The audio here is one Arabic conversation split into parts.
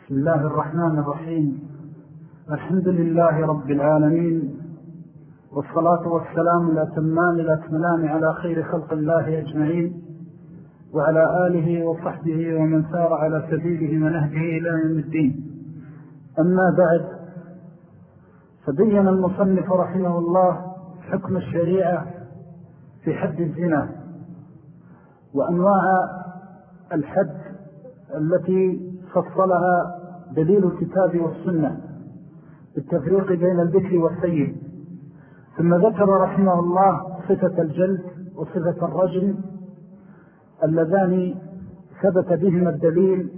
بسم الله الرحمن الرحيم. الحمد لله رب العالمين، والصلاة والسلام الأتمان الأكملان على خير خلق الله أجمعين، وعلى آله وصحبه ومن سار على سبيله ونهجه إلى يوم الدين. أما بعد، فبين المصنف رحمه الله حكم الشريعة في حد الزنا وأنواع الحد التي فصلها دليل الكتاب والسنة بالتفريق بين البكر والسيد. ثم ذكر رحمه الله صفة الجلد وصفة الرجم اللذان ثبت بهما الدليل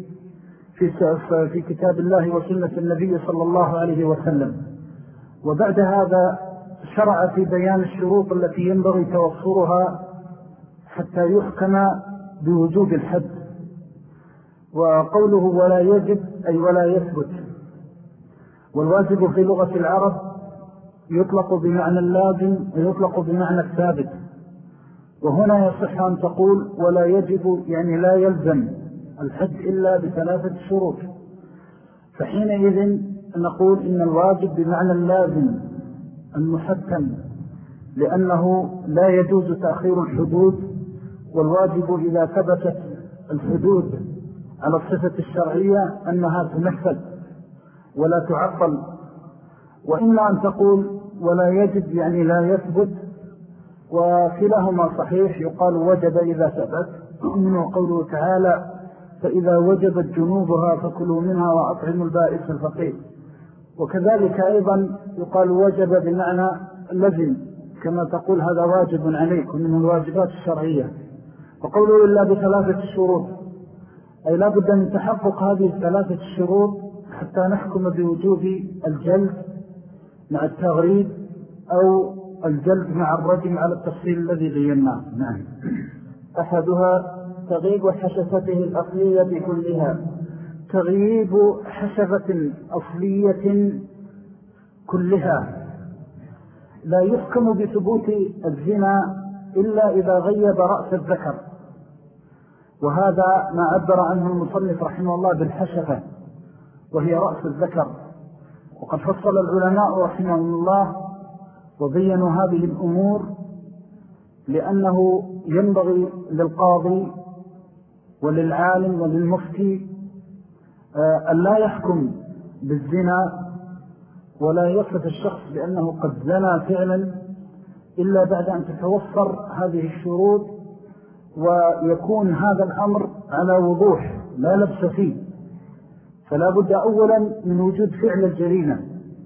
في كتاب الله وسنة النبي صلى الله عليه وسلم. وبعد هذا شرع في بيان الشروط التي ينبغي توفرها حتى يحكم بوجوب الحد. وقوله ولا يجب أي ولا يثبت، والواجب في لغة العرب يطلق بمعنى اللازم ويطلق بمعنى الثابت، وهنا يصح أن تقول ولا يجب يعني لا يلزم الحد إلا بثلاثة شروط. فحينئذ نقول إن الواجب بمعنى اللازم المحتم، لأنه لا يجوز تأخير الحدود، والواجب إذا ثبتت الحدود على الصفة الشرعية أنها تنفذ ولا تعطل. وإما أن تقول ولا يجب يعني لا يثبت، وكلاهما صحيح، يقال وجب إذا ثبت، منه قوله تعالى فإذا وجبت جنوبها فكلوا منها وأطعموا البائس الفقير. وكذلك أيضا يقال وجب بمعنى لزم، كما تقول هذا واجب عليك ومن الواجبات الشرعية. وقوله إلا بثلاثة شروط أي لا بد من تحقق هذه الثلاثة الشروط حتى نحكم بوجوب الجلد مع التغريب أو الجلد مع الرجم على التفصيل الذي بيناه. نعم. أحدها تغييب حشفته الأصلية كلها. تغييب حشفة أصلية كلها. لا يحكم بثبوت الزنا إلا إذا غيب رأس الذكر، وهذا ما عبر عنه المصنف رحمه الله بالحشفة، وهي رأس الذكر. وقد فصل العلماء رحمهم الله وبينوا هذه الأمور، لأنه ينبغي للقاضي وللعالم وللمفتي أن لا يحكم بالزنا ولا يصف الشخص بأنه قد زنى فعلا إلا بعد أن تتوفر هذه الشروط، ويكون هذا الأمر على وضوح لا لبس فيه. فلا بد أولا من وجود فعل الجريمة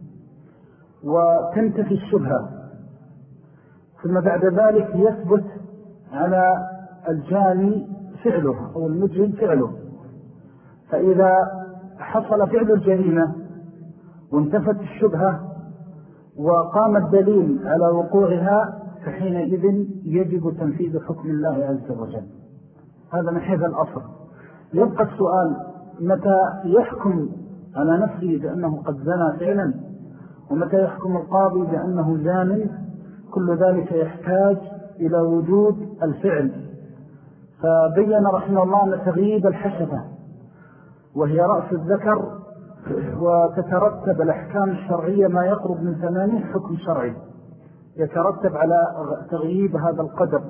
وتنتفي الشبهة، ثم بعد ذلك يثبت على الجاني فعله أو المجرم فعله. فإذا حصل فعل الجريمة وانتفت الشبهة وقام الدليل على وقوعها، فحينئذ يجب تنفيذ حكم الله عز وجل. هذا من حيث الأصل. يبقى السؤال متى يحكم على نفسه بأنه قد زنى فعلا، ومتى يحكم القاضي بأنه زان. كل ذلك يحتاج إلى وجود الفعل. فبين رحمه الله أن تغييب الحشفة وهي رأس الذكر، وتترتب الأحكام الشرعية ما يقرب من 80 حكم شرعي يترتب على تغييب هذا القدر.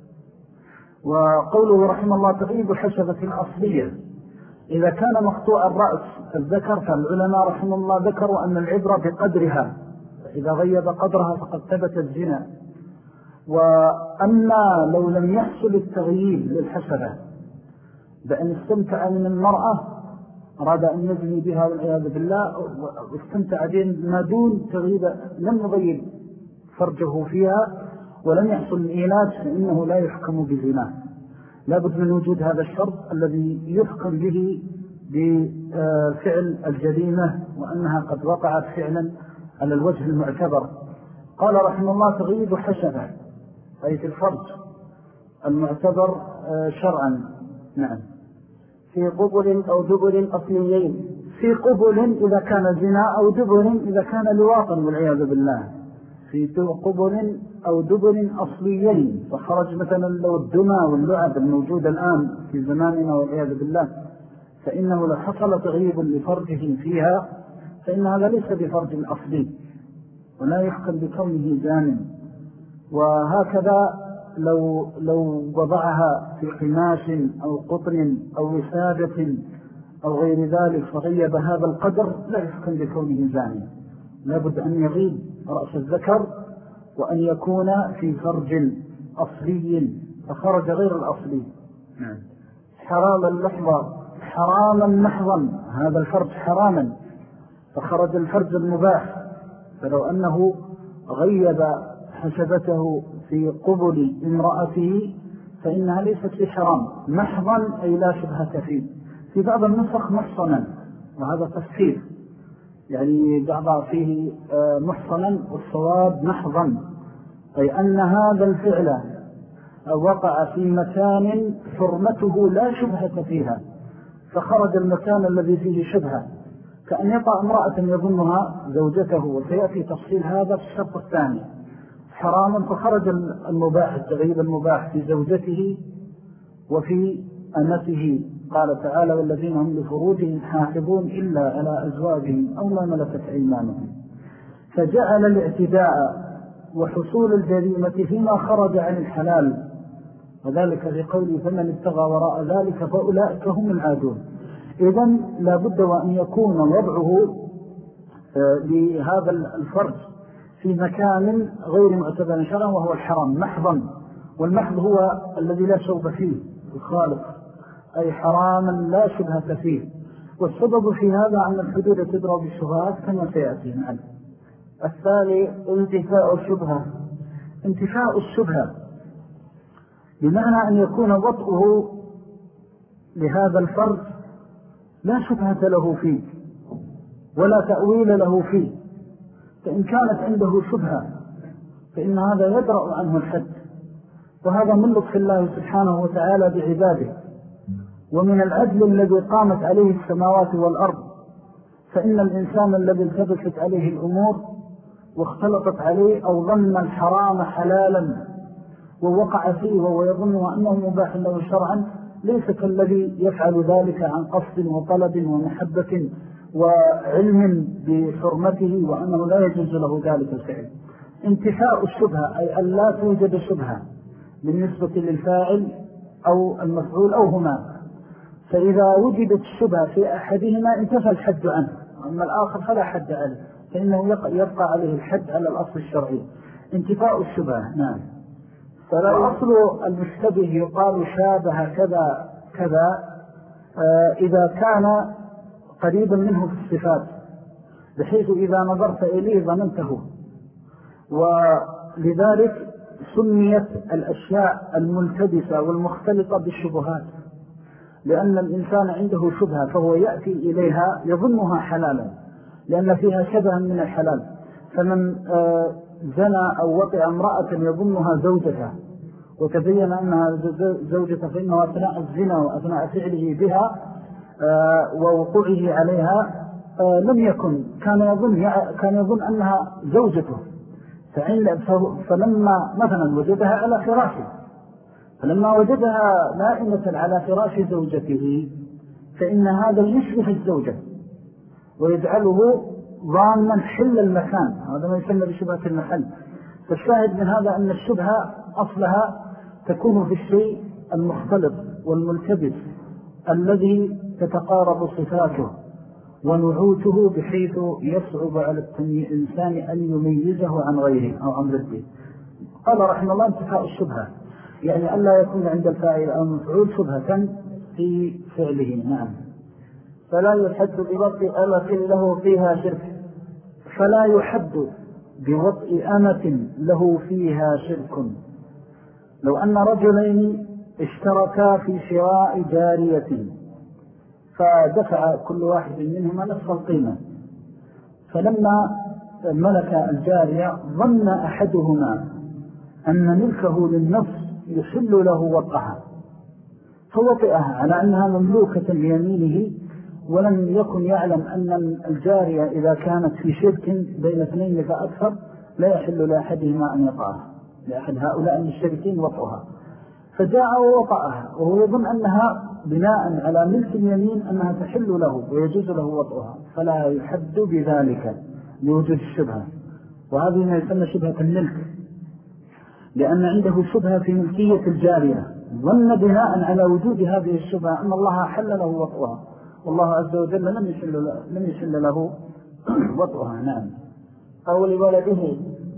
وقوله رحمه الله تغييب الحشفة الأصلية، إذا كان مقطوع الرأس الذكر فالعلماء رحمه الله ذكروا أن العبرة بقدرها، إذا غيب قدرها فقد ثبت الزنا. وأما لو لم يحصل التغييب للحشفة بأن استمتع من المرأة، أراد أن يزني بها والعياذ بالله، واستمتع بما دون تغييب، لم يغيب فرجه فيها ولم يحصل الإيلاج، فإنه لا يحكم بزنا. لابد من وجود هذا الشرط الذي يحكم به بفعل الجريمة وأنها قد وقعت فعلا على الوجه المعتبر. قال رحمه الله تغييب حشفة أي في الفرج المعتبر شرعا. نعم. في قبل أو دبر أصليين. في قبل إذا كان زنا، أو دبر إذا كان لواطا والعياذ بالله. في قبل أو دبر أصليين، فخرج مثلا لو الدمى واللعب الموجودة الآن في زماننا والعياذ بالله فإنه لو حصل تغييب لفرجه فيها فإن هذا ليس بفرج أصلي ولا يحكم بكونه زان. وهكذا لو وضعها في قماش أو قطن أو وسادة أو غير ذلك فغيب هذا القدر لا يحكم بكونه زانيا، لابد أن يغيب رأس الذكر وأن يكون في فرج أصلي فخرج غير الأصلي. حراما محضا، هذا الفرج حراما فخرج الفرج المباح. فلو أنه غيب حسبته في قبل امرأته فإنها ليست بحرام محضا أي لا شبهة فيه. في بعض النسخ محصنا، وهذا تفسير، يعني بعض فيه محصنا والصواب محضا، أي أن هذا الفعل وقع في مكان حرمته لا شبهة فيها فخرج المكان الذي فيه شبهة، كأن يطأ امرأة يظنها زوجته، وسيأتي تفصيل هذا في الشرط الثاني. حراما فخرج المباح، التغييب المباح في زوجته وفي أمته. قال تعالى: والذين هم لفروجهم حافظون إلا على أزواجهم أو ما ملكت أيمانهم. فجعل الاعتداء وحصول الجريمة فيما خرج عن الحلال، وذلك في قوله: فمن ابتغى وراء ذلك فأولئك هم العادون. إذن لا بد وأن يكون وضعه لهذا الفرج في مكان غير معتبر شرعا وهو الحرام محضا، والمحض هو الذي لا شوب فيه الخالق، أي حراما لا شبهة فيه. والسبب في هذا أن الحدود تدرى بالشبهات كما سيأتي معنا. الثاني انتفاء الشبهة. انتفاء الشبهة بمعنى أن يكون وطئه لهذا الفرج لا شبهة له فيه ولا تأويل له فيه، فإن كانت عنده شبهة فإن هذا يدرأ عنه الحد، وهذا من لطف الله سبحانه وتعالى بعباده ومن العدل الذي قامت عليه السماوات والأرض. فإن الإنسان الذي التبست عليه الأمور واختلطت عليه أو ظن الحرام حلالا ووقع فيه وهو يظن أنه مباح له شرعا ليس كالذي يفعل ذلك عن قصد وطلب ومحبة وعلم بحرمته وأنه لا يجوز له ذلك الفعل. انتفاء الشبهة أي أن لا توجد شبهة بالنسبة للفاعل أو المفعول أو هما، فإذا وجدت الشبهة في أحدهما انتفى الحد عنه، أما الآخر فلا حد عليه، فإنه يبقى عليه الحد على الأصل الشرعي. انتفاء الشبهة. نعم. فالأصل المشتبه يقال شابه كذا كذا إذا كان قريبا منه في الصفات، بحيث إذا نظرت إليه ظننته. ولذلك سميت الأشياء الملتبسة والمختلطة بالشبهات، لأن الإنسان عنده شبهة فهو يأتي إليها يظنها حلالا لأن فيها شبها من الحلال. فمن زنى أو وطئ امرأة يظنها زوجته وتبين أنها زوجته فإنه أثناء الزنا وأثناء فعله بها ووقوعه عليها لم يكن، كان يظن أنها زوجته، فلما مثلا وجدها على فراشه، فلما وجدها نائمة على فراش زوجته فإن هذا يشبه الزوجة ويجعله ظانا حل المكان، هذا ما يسمى بشبهة المحل. فالشاهد من هذا أن الشبهة أصلها تكون في الشيء المختلط والملتبس الذي تتقارب صفاته ونعوته بحيث يصعب على الإنسان أن يميزه عن غيره أو عن ضده. قال رحمه الله: انتفاء الشبهة يعني ألا يكون عند الفاعل أو المفعول شبهة في فعله. نعم. فلا يحد بوطء أمة له فيها شرك. فلا يحد بوطء أمة له فيها شرك. لو أن رجلين اشتركا في شراء جارية فدفع كل واحد منهما نصف القيمة، فلما ملك الجارية ظن أحدهما أن ملكه للنفس يحل له وطئها فوطئها على أنها مملوكة بيمينه، ولم يكن يعلم أن الجارية إذا كانت في شرك بين اثنين فأكثر لا يحل لأحدهما أن يطعها، لأحد هؤلاء الشركين وطئها. فجاء ووطأها وهو يظن أنها بناء على ملك اليمين أنها تحل له ويجوز له وطئها، فلا يحد بذلك لوجود الشبهة. وهذه ما يسمى شبهة الملك، لأن عنده شبهة في ملكية الجارية، ظن بناء على وجود هذه الشبهة أن الله حل له وطئها، والله عز وجل لم يحل له وطئها. نعم. أو لولده.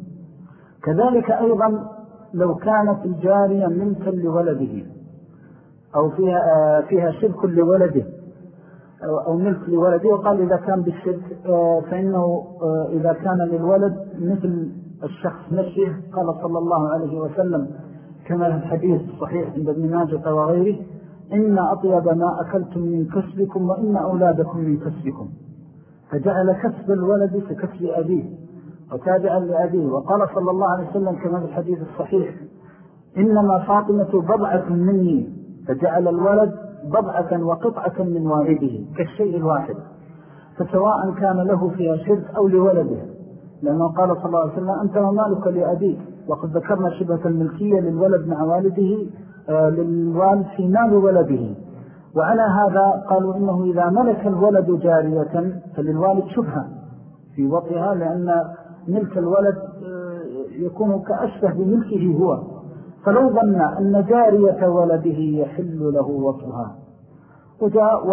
كذلك أيضا لو كانت الجارية ملكا لولده أو فيها شرك لولده أو ملك لولده، وقال إذا كان بالشرك فإنه إذا كان للولد مثل الشخص نفسه، قال صلى الله عليه وسلم كما في الحديث الصحيح عند ابن ماجه وغيره: إن أطيب ما أكلتم من كسبكم وإن أولادكم من كسبكم، فجعل كسب الولد ككسب أبيه وتابعا لأبيه. وقال صلى الله عليه وسلم كما في الحديث الصحيح: إنما فاطمة بضعة مني، فجعل الولد بضعة وقطعة من والده كالشيء الواحد، فسواء كان له فيها شرك أو لولده، لأنه قال صلى الله عليه وسلم: أنت ومالك لأبيك. وقد ذكرنا شبهة الملكية للولد مع والده للوالد في مال ولده. وعلى هذا قالوا إنه إذا ملك الولد جارية فللوالد شبهة في وطئها، لأن ملك الولد يكون كأشبه بملكه هو، فلو ظن أن جارية ولده يحل له وطئها وجاء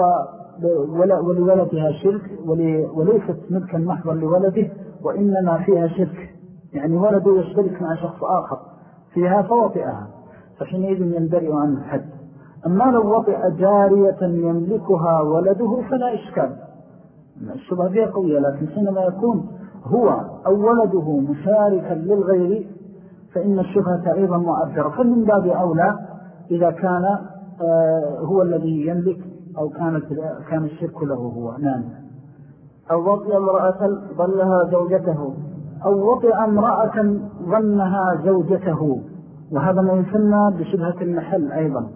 ولولدها شرك وليست ملكا محضا لولده وإنما فيها شرك، يعني ولده يشترك مع شخص آخر فيها فوطئها، فحينئذ يندرئ عن الحد. أما لو وطئ جارية يملكها ولده فلا إشكال، الشبهة فيها قوية، لكن حينما يكون هو أو ولده مشاركا للغير فإن الشبهة أيضا مؤثرة، فمن باب أولى إذا كان هو الذي يملك أو كان الشرك له هو. نعم. أو وطئ امرأة ظنها زوجته. أو وطئ امرأة ظنها زوجته، وهذا ما يسمى بشبهة المحل أيضا.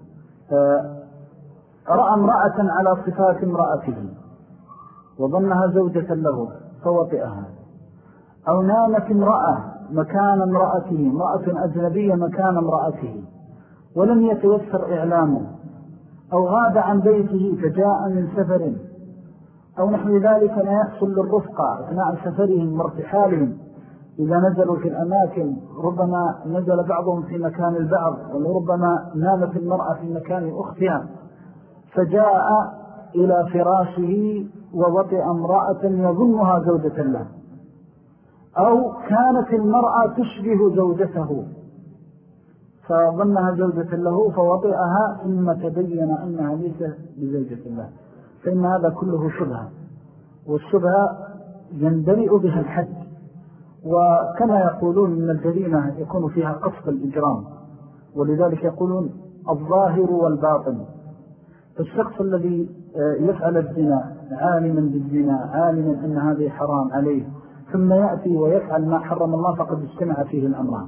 رأى امرأة على صفات امرأته وظنها زوجة له فوطئها. أو نامت امرأة مكان امرأته، امرأة أجنبية مكان امرأته ولم يتيسر إعلامه، أو غاب عن بيته فجاء من سفر، أو نحو ذلك لا يحصل للرفقة أثناء سفرهم وارتحالهم إذا نزلوا في الأماكن، ربما نزل بعضهم في مكان البعض، وربما نامت المرأة في مكان أختها، فجاء إلى فراشه ووطئ امرأة يظنها زوجة له، أو كانت المرأة تشبه زوجته فظنها زوجة له فوطئها ثم تبين أنها ليست بزوجة الله، فإن هذا كله شبهة، والشبهة يندرئ بها الحد. وكما يقولون أن الجريمة يكون فيها قصد الإجرام، ولذلك يقولون الظاهر والباطن. فالشخص الذي يفعل الزنا عالما بالزنا، عالما أن هذه حرام عليه، ثم يأتي ويفعل ما حرم الله، فقد اجتمع فيه الأمران: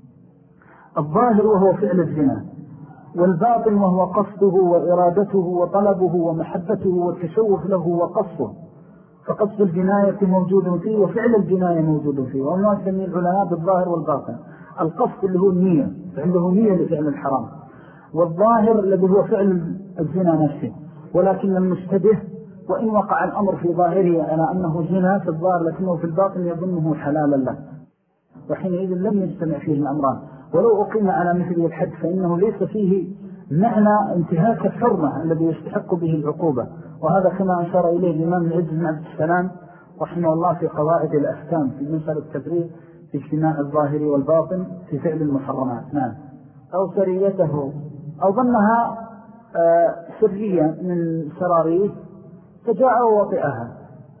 الظاهر وهو فعل الزنا، والباطن وهو قصده وإرادته وطلبه ومحبته والتشوف له وقصده. فقصد الجناية موجود فيه وفعل الجناية موجود فيه، وما يسمي العلماء بالظاهر والباطن. القصد اللي هو النية، عنده نية لفعل الحرام، والظاهر الذي هو فعل الزنا نفسه. ولكن المشتبه وإن وقع الأمر في ظاهره على أنه زنا في الظاهر لكنه في الباطن يظنه حلالا له، وحينئذ لم يجتمع فيه الأمران. ولو أقيم على مثل الحد فإنه ليس فيه معنى انتهاك الحرمة الذي يستحق به العقوبة، وهذا كما أشار إليه الإمام العز بن عبد السلام رحمه الله في قواعد الأحكام في مسألة التفريق في اجتماع الظاهر والباطن في فعل المحرمات. نعم. أو سريته، أو ظنها سرية من سراريه فجاء ووطئها.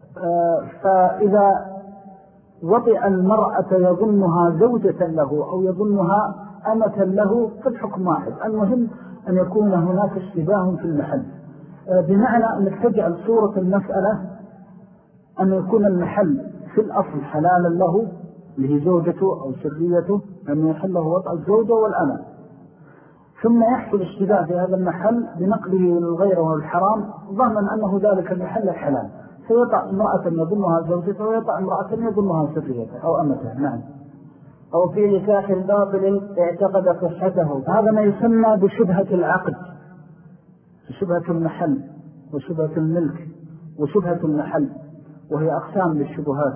فإذا وطئ المرأة يظنها زوجة له أو يظنها أمة له فالحكم واحد، المهم أن يكون هناك اشتباه في المحل، بمعنى أنك تجعل صورة المسألة أن يكون المحل في الأصل حلالا له اللي هي زوجته أو سريته، أن يحله وطأ الزوجة والأمة، ثم يحصل اشتباه في هذا المحل بنقله للغير والحرام ظنا أنه ذلك المحل الحلال، فيطأ امرأة يظنها زوجته ويطأ امرأة يظنها سريته أو أمته. نعم. أو في نكاح باطل اعتقد صحته. هذا ما يسمى بشبهة العقد، شبهة المحل وشبهة الملك وشبهة المحل، وهي أقسام للشبهات.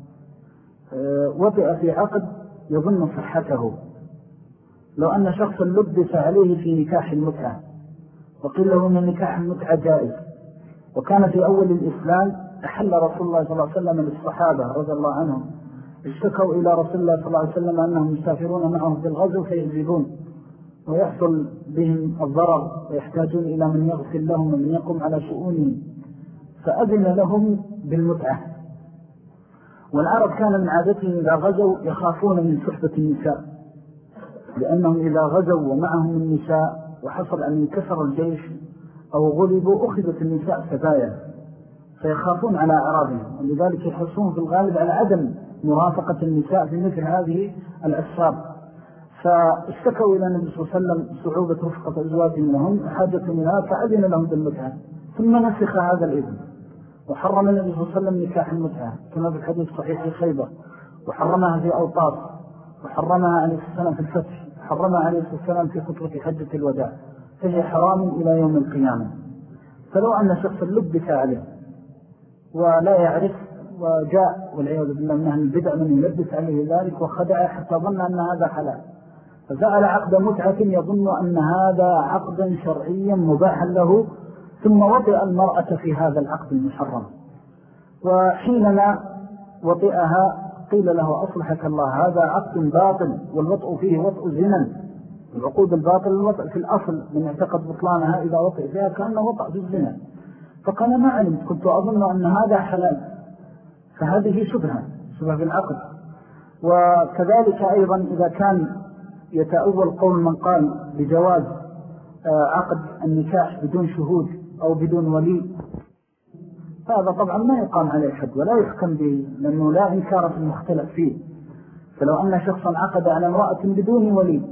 وطئ في عقد يظن صحته. لو أن شخصا لبس عليه في نكاح المتعة وقيل له أن نكاح المتعة جائز، وكان في أول الإسلام أحل رسول الله صلى الله عليه وسلم للصحابة رضي الله عنهم، اشتكوا إلى رسول الله صلى الله عليه وسلم أنهم يسافرون معهم في الغزو فيكذبون ويحصل بهم الضرر ويحتاجون إلى من يغفر لهم ومن يقوم على شؤونهم، فأذن لهم بالمتعة. والعرب كان من عادتهم إذا غزوا يخافون من صحبة النساء، لأنهم إذا غزوا ومعهم النساء وحصل أن ينكسر الجيش أو غلبوا أخذت النساء سبايا، فيخافون على أعراضهم، ولذلك يحرصون في الغالب على عدم مرافقة النساء في مثل هذه الأسفار. فاشتكوا إلى النبي صلى الله عليه وسلم صعوبة رفقة أزواجهم لهم حاجة منها، فأذن لهم بالمتعة، ثم نسخ هذا الإذن وحرم النبي صلى الله عليه وسلم نكاح المتعة كما في الحديث الصحيح في خيبر، وحرمها في أوطاس، وحرمها عليه السلام في الفتح، وحرمها عليه السلام في خطبة حجة الوداع، فهي حرام إلى يوم القيامة. فلو أن شخص لبس عليه ولا يعرف وجاء والعياذ بالله من أهل البدع من يلبس عليه ذلك وخدع حتى ظن أن هذا حلال، ففعل عقد متعة يظن أن هذا عقدا شرعيا مباحا له، ثم وطئ المرأة في هذا العقد المحرم. وحينما وطئها قيل له أصلحك الله هذا عقد باطل، والوطء فيه وطء زنا. العقود الباطل الوطء في الأصل من اعتقد بطلانها إذا وطئ فيها كأنه وطأ في الزنا، فقال ما علمت، كنت أظن أن هذا حلال. فهذه شبهة في العقد. وكذلك أيضا إذا كان يتأول قول من قال بجواز عقد النكاح بدون شهود أو بدون ولي، هذا طبعا ما يقام عليه حد ولا يحكم به، لأنه لا إنكار في المختلف فيه. فلو أن شخصا عقد على امرأة بدون ولي،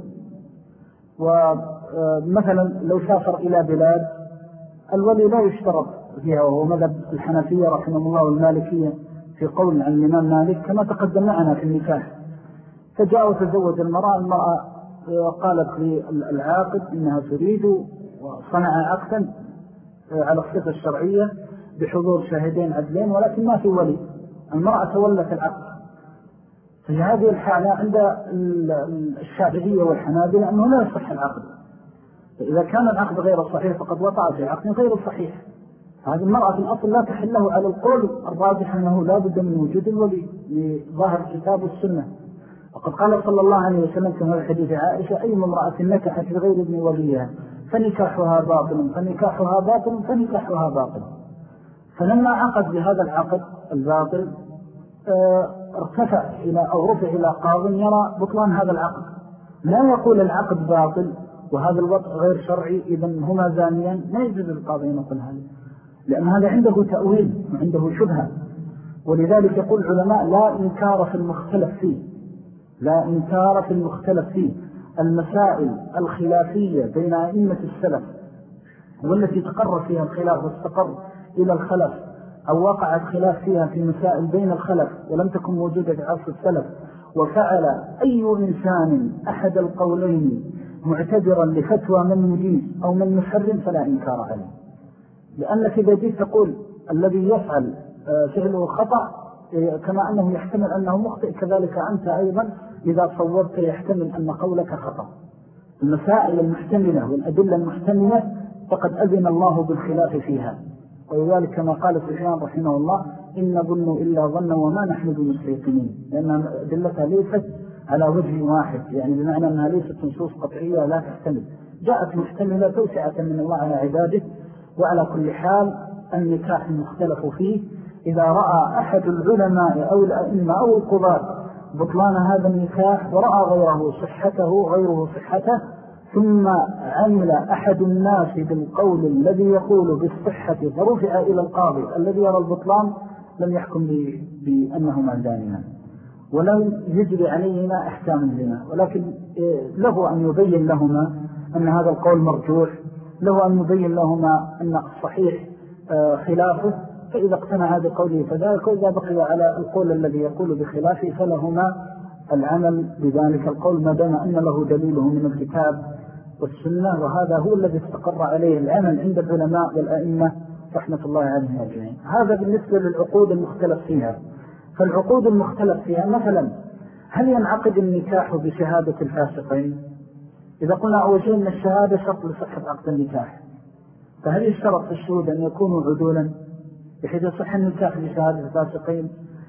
ومثلا لو سافر إلى بلاد الولي لا يشترط فيها، وهو مذهب الحنفية رحمه الله والمالكية في قول عن الإمام مالك كما تقدم معنا في النكاح، فجاء وتزوج المرأة قالت للعاقد إنها تريد، وصنع عقدا على الصفة الشرعية بحضور شاهدين عدلين ولكن ما في ولي، المرأة تولت العقد. في هذه الحالة عند الشافعية والحنابلة أنه لا يصح العقد، فإذا كان العقد غير صحيح فقد وقع في عقد غير صحيح. هذه المرأة في الأصل لا تحله على القول الراجح أنه لا بد من وجود الولي لظاهر الكتاب والسنة. وقد قال صلى الله عليه وسلم كما في حديث عائشة أي امرأة نكحت بغير ابن وليها فنكاحها باطل فنكاحها باطل فنكاحها باطل. فلما عقد بهذا العقد الباطل ارتفع إلى أو رفع إلى قاض يرى بطلان هذا العقد، لا يقول العقد باطل وهذا الوضع غير شرعي إذن هما زانيان، لا يجوز للقاضي أن يقول هذا، لأن هذا عنده تأويل وعنده شبهة. ولذلك يقول العلماء لا إنكار في المختلف فيه، لا إنكار في المختلف فيه. المسائل الخلافية بين أئمة السلف والتي تقرر فيها الخلاف واستقر إلى الخلف، أو وقع الخلاف فيها في مسائل بين الخلف ولم تكن موجودة في عصر السلف، وفعل أي إنسان أحد القولين معتبرا لفتوى من يجيز أو من يحرم فلا إنكار عليه. لأنك إذا جيت تقول الذي يفعل فعله خطأ كما أنه يحتمل أنه مخطئ، كذلك أنت أيضا إذا صورت يحتمل أن قولك خطأ. المسائل المحتملة والأدلة المحتملة فقد أذن الله بالخلاف فيها، ولذلك كما قال سفيان رحمه الله إن ظن إلا ظن وما نحن بمستيقنين، لأن أدلتها ليست على وجه واحد، يعني بمعنى أنها ليست نصوص قطعية لا تحتمل، جاءت محتملة توسعة من الله على عباده. وعلى كل حال النكاح المختلف فيه إذا رأى أحد العلماء أو الأئمة أو القضاة بطلان هذا النكاح ورأى غيره صحته ثم عمل أحد الناس بالقول الذي يقول بالصحة فرفع إلى القاضي الذي يرى البطلان، لم يحكم بأنهما زانيان ولم يجري عليهما أحكام الزنا، ولكن له أن يبين لهما أن هذا القول مرجوح، له أن يبين لهما أن الصحيح خلافه، فإذا اقتنع بقوله فذلك، وإذا بقي على القول الذي يقول بخلافه فلهما العمل بذلك القول ما دام أن له دليله من الكتاب والسنة، وهذا هو الذي استقر عليه العمل عند العلماء والأئمة رحمة الله عليهم أجمعين. هذا بالنسبة للعقود المختلف فيها. فالعقود المختلف فيها مثلا هل ينعقد النكاح بشهادة الفاسقين؟ إذا قلنا أول شيء أن الشهادة شرط لصحة عقد النكاح، فهل يشترط في الشهود أن يكونوا عدولا بحيث يصح النكاح بشهادة الفاسقين؟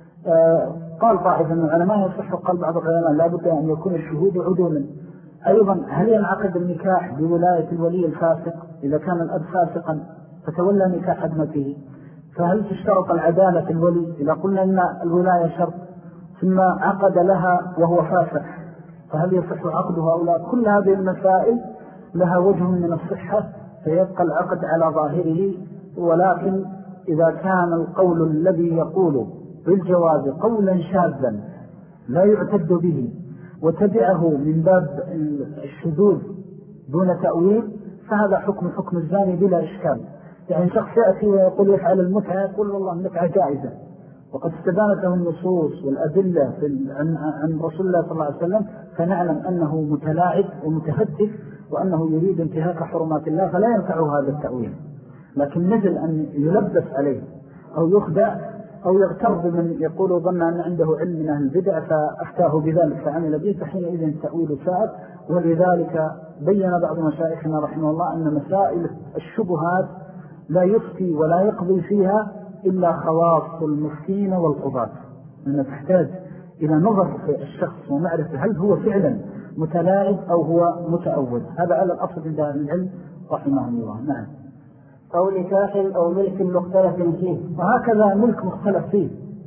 قال طائفة من العلماء يصح، وقال بعض العلماء لا بد أن يكون الشهود عدولا. أيضا هل ينعقد النكاح بولاية الولي الفاسق؟ إذا كان الأب فاسقا فتولى نكاح ابنته، فهل تشترط العدالة في الولي؟ إذا قلنا أن الولاية شرط ثم عقد لها وهو فاسق فهل يصح عقدها أو لا؟ كل هذه المسائل لها وجه من الصحة، فيبقى العقد على ظاهره. ولكن إذا كان القول الذي يقول بالجواز قولا شاذا لا يعتد به وتبعه من باب الشذوذ دون تأويل، فهذا حكم الزاني بلا إشكال. يعني شخص يأتي ويقول يفعل المتعة، يقول والله المتعة جائزة، وقد استدانت له النصوص والأدلة عن رسول الله صلى الله عليه وسلم، فنعلم أنه متلاعب ومتهدف وأنه يريد انتهاك حرمات الله، فلا ينفعه هذا التأويل. لكن نزل أن يلبس عليه أو يخدع أو يغتر بمن يقول ظن أن عنده علم من أهل البدع فأفتاه بذلك فعمل به، فحينئذ التأويل سائر. ولذلك بين بعض مشايخنا رحمه الله أن مسائل الشبهات لا يفتي ولا يقضي فيها إلا خواص المفتين والقضاة، لأنه تحتاج إلى نظر في الشخص ومعرفة هل هو فعلا متلاعب أو هو متأول. هذا على الأصل عند أهل العلم رحمه الله. نعم. أو نكاح أو ملك مختلف فيه. وهكذا ملك مختلف فيه،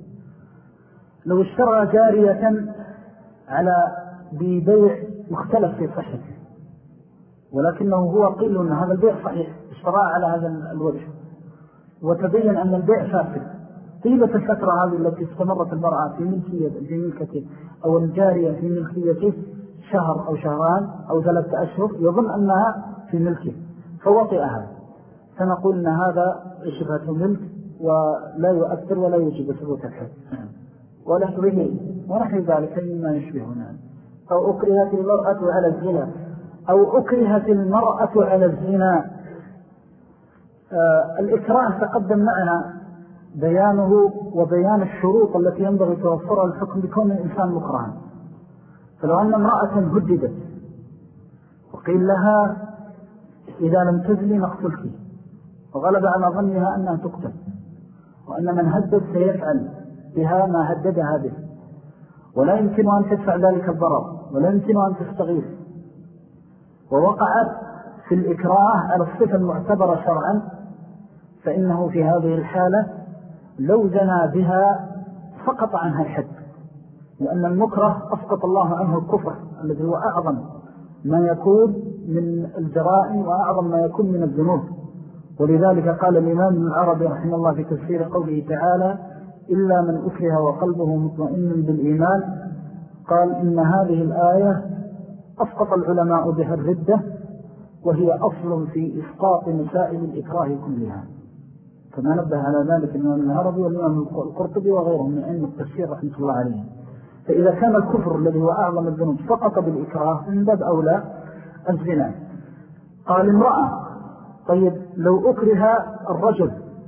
لو اشترى جارية على ببيع مختلف في صحته، ولكنه هو قيل أن هذا البيع صحيح، اشتراه على هذا الوجه وتبين أن البيع فاسد، طيلة الفترة هذه التي استمرت المرأة في ملكته أو الجارية في ملكيته شهر أو شهران أو 3 أشهر، يظن أنها في ملكه فوطئها، فنقول أن هذا شبهة ملك ولا يؤثر ولا يجب ثبوت الحد. ونحن ذلك مما يشبهنا. أو أكرهت المرأة على الزنا. أو أكرهت المرأة على الزنا. الإكراه تقدم معنا بيانه وبيان الشروط التي ينبغي توفرها الحكم بكون الإنسان مكرها. فلو أن امرأة هددت وقيل لها إذا لم تزلي نقتلك، وغلب على ظنها أنها تقتل، وأن من هدد سيفعل بها ما هددها به، ولا يمكن أن تدفع ذلك الضرر ولا يمكن أن تستغيث، ووقعت في الإكراه على الصفة المعتبرة شرعا، فإنه في هذه الحالة لو زنى بها سقط عنها الحد، لأن المكره أسقط الله عنه الكفر الذي هو أعظم ما يكون من الجرائم وأعظم ما يكون من الذنوب. ولذلك قال الإمام العربي رحمه الله في تفسير قوله تعالى إلا من أكره وقلبه مطمئن بالإيمان، قال إن هذه الآية أسقط العلماء بها الردة، وهي أصل في إسقاط مسائل الإكراه كلها، كما نبه على ذلك الإمام العربي والإمام القرطبي وغيرهم من علم التفسير رحمة الله عليهم. فإذا كان الكفر الذي هو أعظم الذنوب سقط بالإكراه من باب أولى الزنا. قال امرأة، طيب لو أكره الرجل،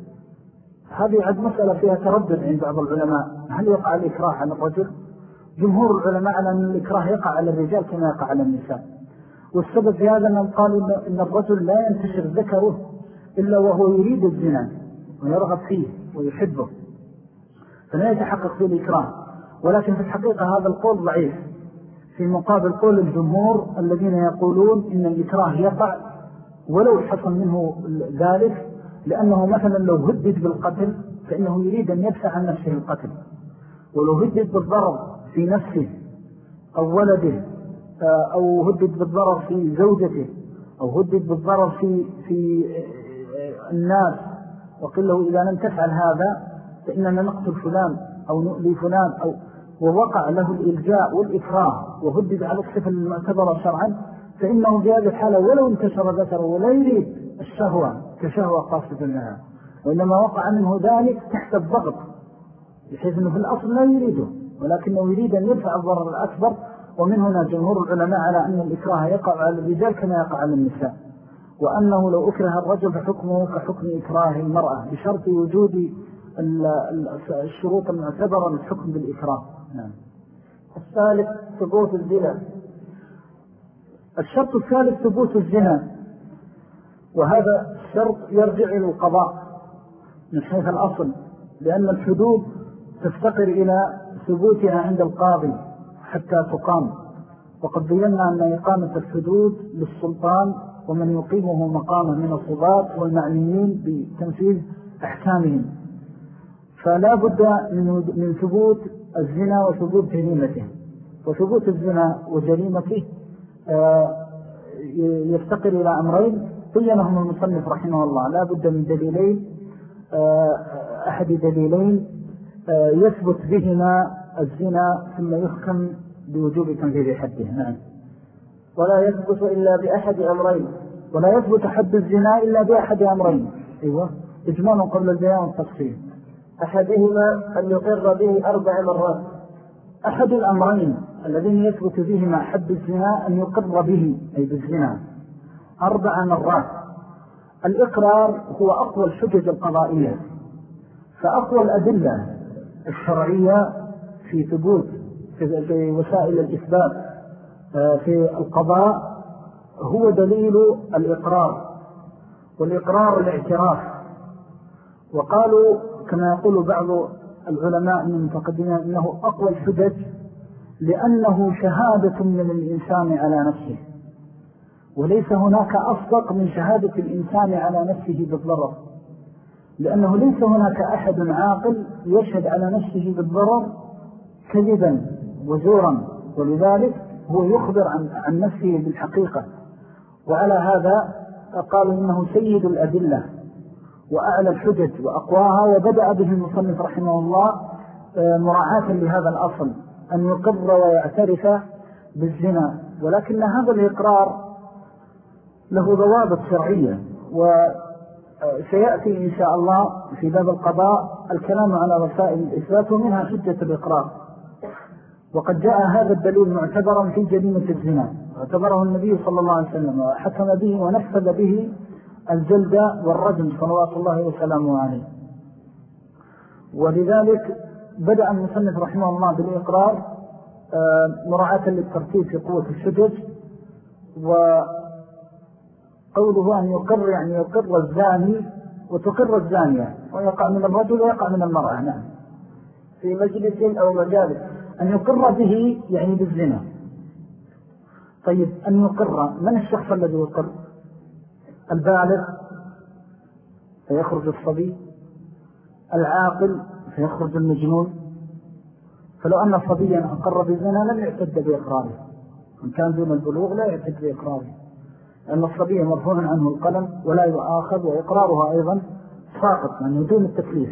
هذه عد مسألة فيها تردد عند بعض العلماء، هل يقع الإكراه على الرجل؟ جمهور العلماء على أن الإكراه يقع على الرجال كما يقع على النساء، والسبب في هذا أنهم قالوا إن الرجل لا ينتشر ذكره إلا وهو يريد الزنا ويرغب فيه ويحبه، فلا يتحقق فيه الإكراه. ولكن في الحقيقة هذا القول ضعيف في مقابل قول الجمهور الذين يقولون إن الإكراه يقع ولو حصل منه ذلك، لأنه مثلا لو هدد بالقتل فإنه يريد أن يدفع عن نفسه القتل، ولو هدد بالضرر في نفسه أو ولده، أو هدد بالضرر في زوجته، أو هدد بالضرر في الناس، وقل له إذا لم تفعل هذا فإننا نقتل فلان أو نؤذي فلان، أو ووقع له الإلجاء والإكراه وهدد على الصفة المعتبرة شرعا، فإنه في هذه الحالة ولو انتشر ذكره ولا يريد الشهوة كشهوة خاصة لها، وإنما وقع منه ذلك تحت الضغط بحيث أنه في الأصل لا يريده، ولكنه يريد أن يدفع الضرر الأكبر. ومن هنا جمهور العلماء على أن الإكراه يقع على الرجال كما يقع على النساء، وأنه لو أكره الرجل فحكمه كحكم إكراه المرأة بشرط وجود الشروط المعتبرة للحكم بالإكراه. نعم. الثالث ثبوت الزنا. الشرط الثالث ثبوت الزنا، وهذا الشرط يرجع إلى القضاء من حيث الأصل، لأن الحدود تفتقر إلى ثبوتها عند القاضي حتى تقام. وقد بينا أن إقامة الحدود للسلطان ومن يقيمه مقامه من القضاة والمعنيين بتنفيذ أحكامهم، فلا بد من ثبوت الزنا وثبوت جريمته. وثبوت الزنا وجريمته يفتقر إلى أمرين بينهم المصنف رحمه الله. لا بد من دليلين، أحد دليلين يثبت بهما الزنا ثم يحكم بوجوب تنفيذ حده. نعم. ولا يثبت إلا بأحد أمرين. ولا يثبت حد الزنا إلا بأحد أمرين. أيوة، إجمال قبل البيان والتفصيل. أحدهما أن يقر به 4 مرات. أحد الأمرين الذين يثبت بهما حد الزنا أن يقر به أي بالزنا 4 مرات. الإقرار هو أقوى الحجج القضائية، فأقوى الأدلة الشرعية في ثبوت في وسائل الإثبات في القضاء هو دليل الإقرار، والإقرار الاعتراف. وقالوا كما يقول بعض العلماء من المتقدمين أنه أقوى الحجج لأنه شهادة من الإنسان على نفسه، وليس هناك أصدق من شهادة الإنسان على نفسه بالضرر، لأنه ليس هناك أحد عاقل يشهد على نفسه بالضرر كذبا وزورا، ولذلك هو يخبر عن نفسه بالحقيقة. وعلى هذا قالوا إنه سيد الأدلة وأعلى الحجج وأقواها، وبدأ به المصنف رحمه الله مراعاة لهذا الأصل أن يقر ويعترف بالزنا. ولكن هذا الإقرار له ضوابط شرعية، وسيأتي إن شاء الله في باب القضاء الكلام على وسائل الإثبات ومنها حجة الإقرار. وقد جاء هذا الدليل معتبرا في جريمة الزنا، اعتبره النبي صلى الله عليه وسلم وحكم به ونفذ به الجلد والرجم صلوات الله وسلامه عليه. ولذلك بدأ المصنف رحمه الله بالإقرار مراعاة للترتيب في قوة الحجج. وقوله أن يقر يعني يقر الزاني وتقر الزانية، ويقع من الرجل ويقع من المرأة. نعم. في مجلس أو مجالس. أن يقر به يعني بالزنا. طيب، أن يقر من الشخص الذي يقر؟ البالغ فيخرج الصبي، العاقل فيخرج المجنون. فلو أن صبيا أقر بالزنا لم يعتد بإقراره، إن كان دون البلوغ لا يعتد بإقراره، لأن الصبي مرفوع عنه القلم ولا يؤاخذ، وإقرارها أيضا ساقط من دون التكليف.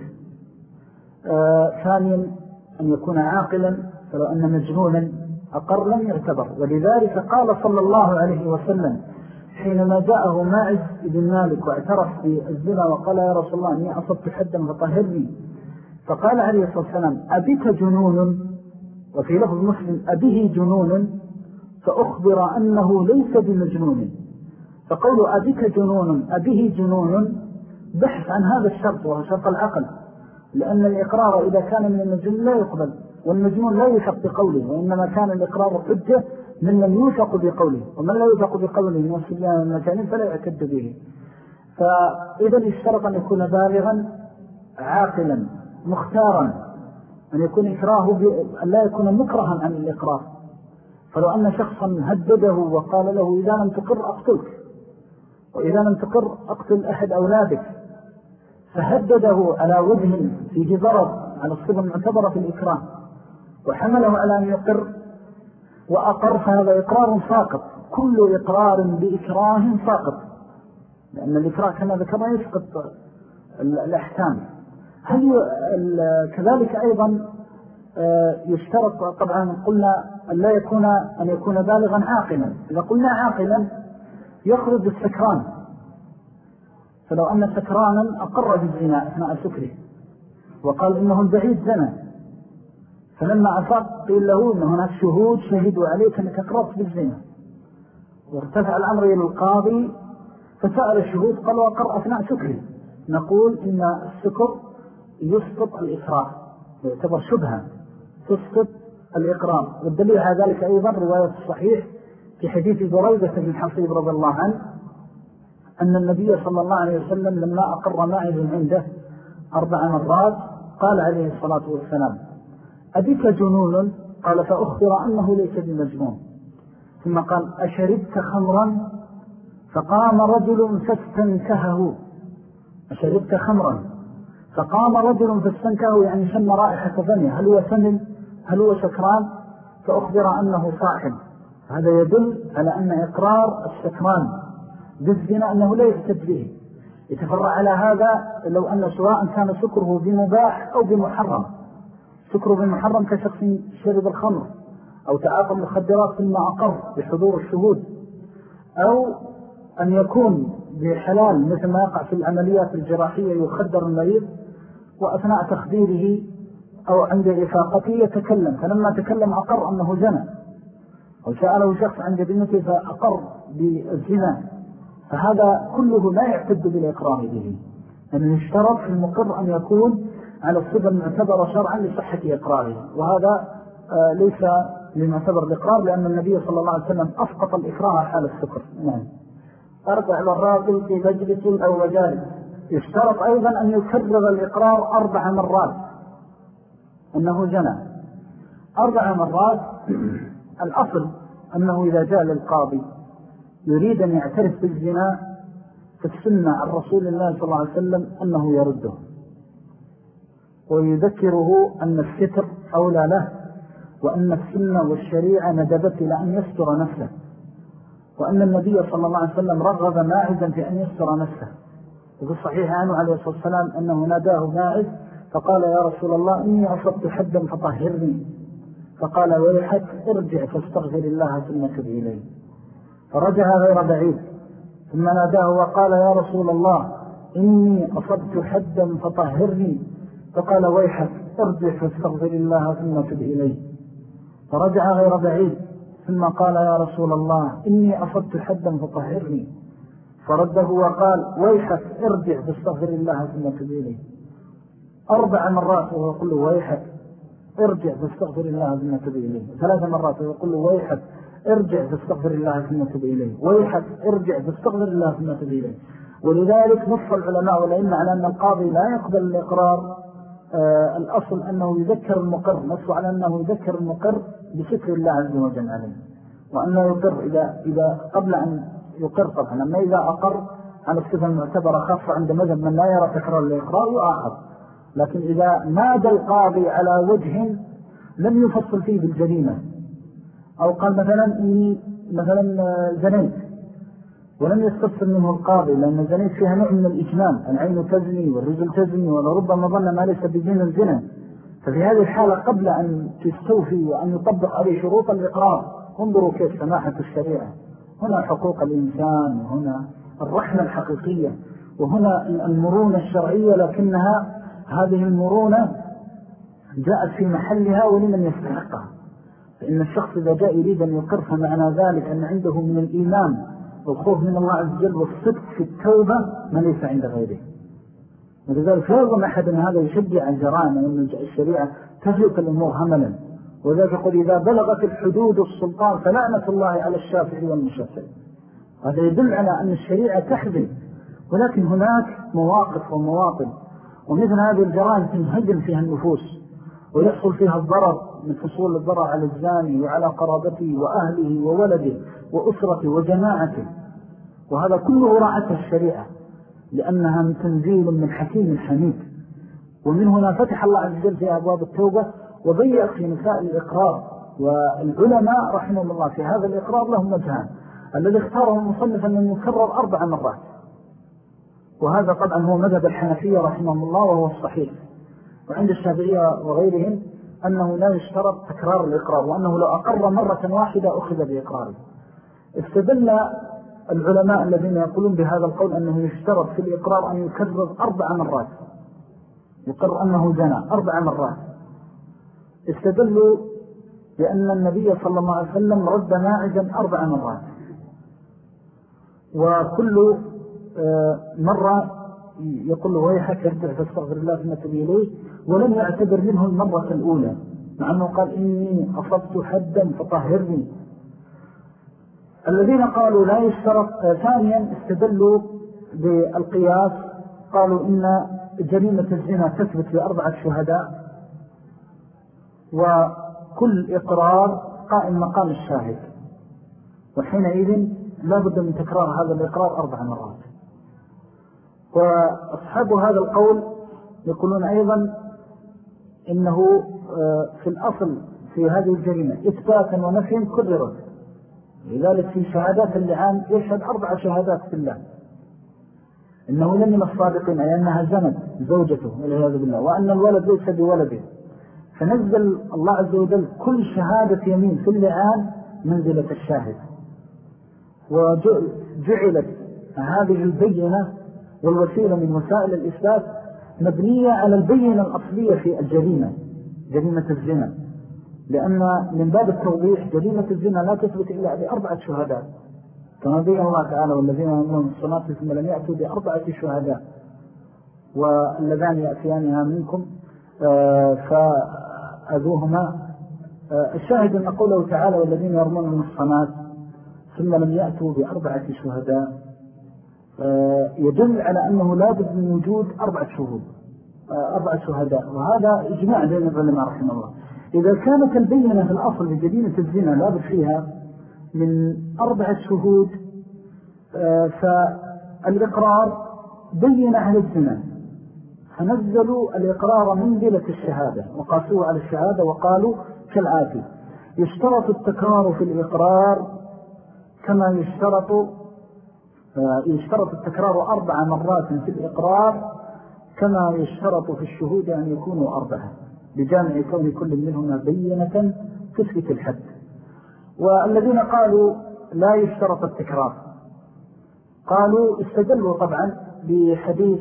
ثانيا أن يكون عاقلا، فلو أن مجنونا أقر لم يعتبر. ولذلك قال صلى الله عليه وسلم حينما جاءه ماعز بن مالك واعترف بالزنا وقال يا رسول الله أني أصبت حدا فطهرني، فقال عليه الصلاة والسلام أبك جنون، وفي لفظ مسلم أبيه جنون، فأخبر أنه ليس بمجنون. فقولوا أبك جنون أبيه جنون بحث عن هذا الشرط وهو شرط العقل، لأن الإقرار إذا كان من المجنون لا يقبل، والمجنون لا يوثق بقوله، وإنما كان الإقرار حجة من لم يوثق بقوله، ومن لا يوثق بقوله من السبيان المجانين فلا يعتد به. فإذا اشترط أن يكون بالغا عاقلا مختارا، أن يكون إكراهه أن لا يكون مكرها عن الإقرار. فلو أن شخصا هدده وقال له إذا لم تقر أقتلك، وإذا لم تقر أقتل أحد أولادك، فهدده على وجه فيه ضرر على الصفة المعتبرة في الإكراه وحمله على أن يقر وأقر، فهذا إقرار ساقط. كل إقرار بإكراه ساقط، لأن الإكراه كما ذكرنا يسقط الأحكام. كذلك أيضا يشترط طبعا قلنا أن يكون بالغا عاقلا. إذا قلنا عاقلا يخرج السكران، فلو أن سكرانا أقر بالزنا أثناء سكره وقال إنه البعيد زنا، فلما أفاق قيل له إن هناك شهود شهدوا عليك أنك أقررت بالزنا، وارتفع الأمر إلى القاضي فسأل الشهود قال وقر أثناء سكري. نقول إن السكر يسقط الإقرار، يعتبر شبهة تسقط الإقرار. والدليل على ذلك أيضا رواية الصحيح في حديث بريدة بن حصيب رضي الله عنه أن النبي صلى الله عليه وسلم لما أقر ماعز عنده 4 مرات قال عليه الصلاة والسلام أبيك جنون؟ قال فأخبر أنه ليس بمجنون. ثم قال أشربت خمرا؟ فقام رجل فاستنكهه. أشربت خمرا؟ فقام رجل فاستنكهه، يعني شم رائحة فمه، هل هو سمن؟ هل هو سكران؟ فأخبر أنه صاحب. هذا يدل على أن إقرار السكران بالزنا أنه لا يحتج به. يتفرع على هذا لو أن سواء كان سكره بمباح أو بمحرم. سكره بمحرم كشخص شرب الخمر أو تعاطى المخدرات ثم أقر بحضور الشهود، أو أن يكون بحلال مثل ما يقع في العمليات الجراحية يخدر المريض وأثناء تخديره أو عند إفاقته يتكلم، فلما تكلم أقر أنه زنا، وسأله شخص عند بنته فأقر بالزنا، فهذا كله لا يعتد بالإقرار به. أنه يشترط في المقر أن يكون على الصفة المعتبرة شرعا لصحة إقراره، وهذا ليس لمعتبر الإقرار، لأن النبي صلى الله عليه وسلم أسقط الإقرار حال السكر. نعم. 4 مرات في مجلس أو مجالس. يشترط أيضا أن يكرر الإقرار 4 مرات أنه زنا 4 مرات. الأصل أنه إذا جاء للقاضي يريد أن يعترف بالزنا فالسنة عن رسول الله صلى الله عليه وسلم أنه يرده ويذكره أن الستر أولى له، وأن السنة والشريعة ندبت إلى أن يستر نفسه، وأن النبي صلى الله عليه وسلم رغب ماعزا في أن يستر نفسه. وفي الصحيح عنه عليه الصلاة والسلام أنه ناداه ماعز فقال يا رسول الله إني أصبت حدا فطهرني، فقال ويحك ارجع فاستغفر الله ثم تب إليه، فرجع غير بعيد ثم ناداه وقال يا رسول الله إني أصبت حدا فطهرني، فقال ويحك ارجع فاستغفر الله ثم تب إليه، فرجع غير بعيد ثم قال يا رسول الله إني أصبت حدا فطهرني، فرده وقال ويحك ارجع فاستغفر الله ثم تب إليه. 4 مرات وهو يقول له ويحك ارجع فاستغفر الله ثم تب إليه. 3 مرات وهو يقول له ويحك ارجع فاستغفر الله ثم تب إليه، ويحك ارجع فاستغفر الله ثم تب إليه. ولذلك نص العلماء والأئمة على أن القاضي لا يقبل الإقرار. الأصل أنه يذكر المقر، نص على أنه يذكر المقر بشكر الله عز وجل عليه، وأنه يقر إذا قبل أن يقر طبعا. أما إذا أقر على الصفة المعتبرة خاصة عند مذهب من لا يرى تكرار الإقرار يؤاخذ، لكن إذا نادى القاضي على وجه لم يفصل فيه بالجريمة، أو قال مثلا إني زنيت ولم يستفصل منه القاضي، لأن زنيت فيها نوع من الإجمال، العين تزني والرجل تزني ولربما ظن ما ليس بزين الزنا، ففي هذه الحالة قبل أن تستوفي وأن يطبق عليه شروط الإقرار انظروا كيف سماحة الشريعة. هنا حقوق الإنسان، وهنا الرحمة الحقيقية، وهنا المرونة الشرعية، لكنها هذه المرونة جاءت في محلها ولمن يستحقها. فإن الشخص إذا جاء يريد أن يقر فمعنى ذلك أن عنده من الإيمان والخوف من الله عز وجل والصدق في التوبة ما ليس عند غيره. ولذلك لا يظن أحد أن هذا يشجع الجرائم، وأن الشريعة تفلق الأمور هملا. وذلك يقول إذا بلغت الحدود السلطان فلعنة الله على الشافع والمشفع. هذا يدل على أن الشريعة تحذر، ولكن هناك مواقف ومواطن، ومثل هذه الجرائم تنهدم فيها النفوس ويحصل فيها الضرر من حصول الضرر على الزاني وعلى قرابته وأهله وولده وأسرته وجماعته، وهذا كله راعته الشريعة لأنها من تنزيل من حكيم حميد. ومن هنا فتح الله عز وجل في أبواب التوبة وضيق في نساء الإقرار. والعلماء رحمهم الله في هذا الإقرار لهم وجهان، الذي اختاره المصنف أن يكرر 4 مرات، وهذا طبعا هو مذهب الحنفية رحمهم الله وهو الصحيح. وعند الشافعية وغيرهم أنه لا يشترط تكرار الإقرار، وأنه لو أقر مرة واحدة أخذ بإقراره. استدل العلماء الذين يقولون بهذا القول أنه يشترط في الإقرار أن يكرر 4 مرات، يقر أنه زنا 4 مرات، استدلوا بأن النبي صلى الله عليه وسلم رد ماعزا 4 مرات، وكل مرة يقول له ويحك ارجع فاستغفر الله ثم تب إليه، ولم يعتبر منه المرة الأولى، مع أنه قال إني أصبت حدا فطهرني. الذين قالوا لا يشترط. ثانيا استدلوا بالقياس، قالوا إن جريمة الزنا تثبت ب4 شهداء، وكل إقرار قائم مقام الشاهد، وحينئذ لا بد من تكرار هذا الإقرار 4 مرات. وأصحاب هذا القول يقولون أيضا إنه في الأصل في هذه الجريمة إثباتا ونفيا كررت، لذلك في شهادات اللعان يشهد 4 شهادات في الله إنه لم من الصادقين، أي أنها زنت زوجته والعياذ بالله، وأن الولد ليس بولده، فنزل الله عز وجل كل شهادة يمين في اللعان منزلة الشاهد. وجعلت هذه البينة والوسيلة من وسائل الإثبات مبنية على البينة الأصلية في الجريمة، جريمة الزنا، لأن من باب التوضيح جريمة الزنا لا تثبت إلا ب4 شهداء، كما بين الله تعالى والذين يؤمنون بالصلاة ثم لم يأتوا ب4 شهداء واللذان يأتيانها منكم فأذوهما. الشاهد أن قوله تعالى والذين يرمون المحصنات ثم لم يأتوا ب4 شهداء يدل على أنه لا بد من وجود 4 شهداء، وهذا إجماع بين العلماء رحمه الله. إذا كانت البينة في الأصل لجريمة الزنا لا بد فيها من 4 شهود، فالإقرار بين على الزنا، فنزلوا الإقرار منزلة الشهادة وقاسوه على الشهادة، وقالوا كالآتي: يشترط التكرار في الإقرار كما يشترط التكرار 4 مرات في الإقرار كما يشترط في الشهود أن يكونوا 4، بجامع كون كل منهما بينة تثبت الحد. والذين قالوا لا يشترط التكرار قالوا استدلوا طبعا بحديث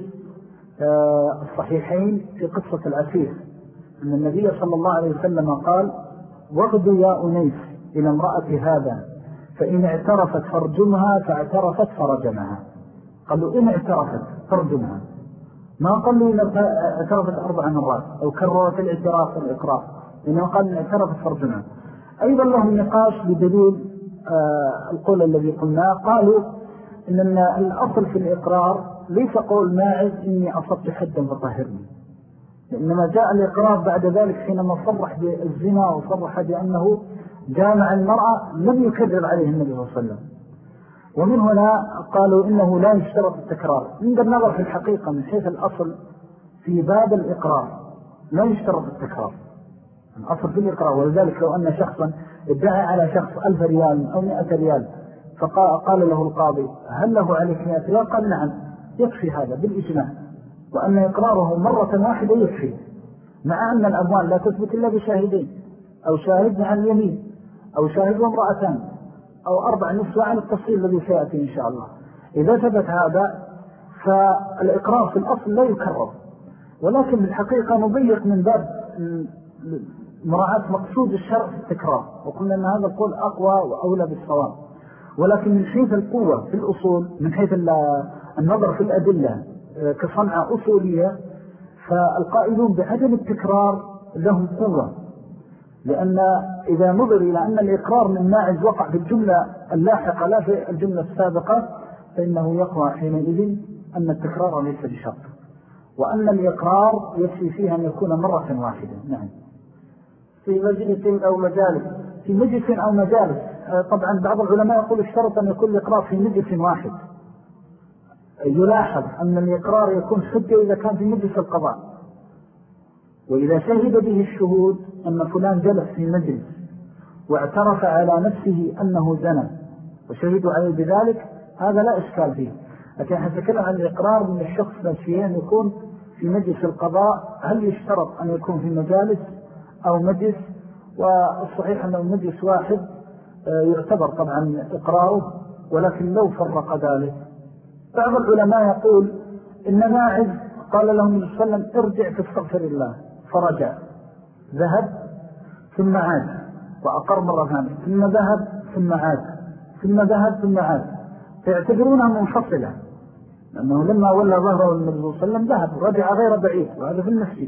الصحيحين في قصة الأسير، أن النبي صلى الله عليه وسلم قال: واغدوا يا أنيس إلى امرأة هذا فإن اعترفت فارجمها، فاعترفت فرجمها. قالوا إن اعترفت فارجمها، ما قالوا إن اعترفت 4 مرات أو كررت الاعتراف والإقرار، إنه قال إن اعترفت فارجمها. أيضا لهم نقاش بدليل القول الذي قلناه، قالوا إن الأصل في الإقرار ليس قول ماعز إني أصبت حدا فطهرني، إنما جاء الإقرار بعد ذلك حينما صرح بالزنا وصرح بأنه جامع المرأة لم يكرر عليه النبي صلى الله عليه وسلم. ومن هنا قالوا إنه لا يشترط التكرار. عند النظر في الحقيقة من حيث الأصل في باب الإقرار لا يشترط التكرار، الأصل في الإقرار. ولذلك لو أن شخصا ادعى على شخص 1000 ريال أو 100 ريال فقال له القاضي: هل له عليك 100 ريال؟ قال: نعم، يكفي هذا بالإجماع، وأن إقراره مرة واحدة يكفي، مع أن الأموال لا تثبت إلا بشاهدين، أو شاهد عن اليمين، أو شاهد وامرأتان، أو 4 نسوة عن التفصيل الذي سيأتي إن شاء الله. إذا ثبت هذا فالإقرار في الأصل لا يكرر، ولكن بالحقيقة نضيق من باب مراعاة مقصود الشرع في التكرار، وقلنا أن هذا القول أقوى وأولى بالصواب. ولكن من حيث القوة في الأصول، من حيث النظر في الأدلة كصنعة أصولية، فالقائلون بعدم التكرار لهم قوة، لأن إذا نظر إلى أن الإقرار من ماعز وقع في الجملة اللاحقة لا في الجملة السابقة، فإنه يقوى حينئذ أن التكرار ليس بشرط، وأن الإقرار يكفي فيها أن يكون مرة واحدة. نعم. في مجلس أو مجالس. في مجلس أو مجالس. طبعا بعض العلماء يقول اشترط أن يكون الإقرار في مجلس واحد. يلاحظ أن الإقرار يكون حجة إذا كان في مجلس القضاء، وإذا شهد به الشهود أن فلان جلس في مجلس واعترف على نفسه أنه زنى وشهدوا عليه بذلك، هذا لا إشكال فيه. لكن حتكلم عن الإقرار من الشخص نفسيا يكون في مجلس القضاء، هل يشترط أن يكون في مجالس أو مجلس؟ والصحيح أنه مجلس واحد يعتبر طبعا إقراره، ولكن لو فرق ذلك. بعض العلماء يقول إن ماعز قال لهم النبي صلى الله عليه وسلم: ارجع فاستغفر الله، فرجع، ذهب ثم عاد وأقر مرة ثانية ثم ذهب ثم عاد ثم ذهب ثم عاد، فيعتبرونها منفصلة، لأنه لما ولى ظهره النبي صلى الله عليه وسلم ذهب ورجع غير بعيد، وهذا في المسجد.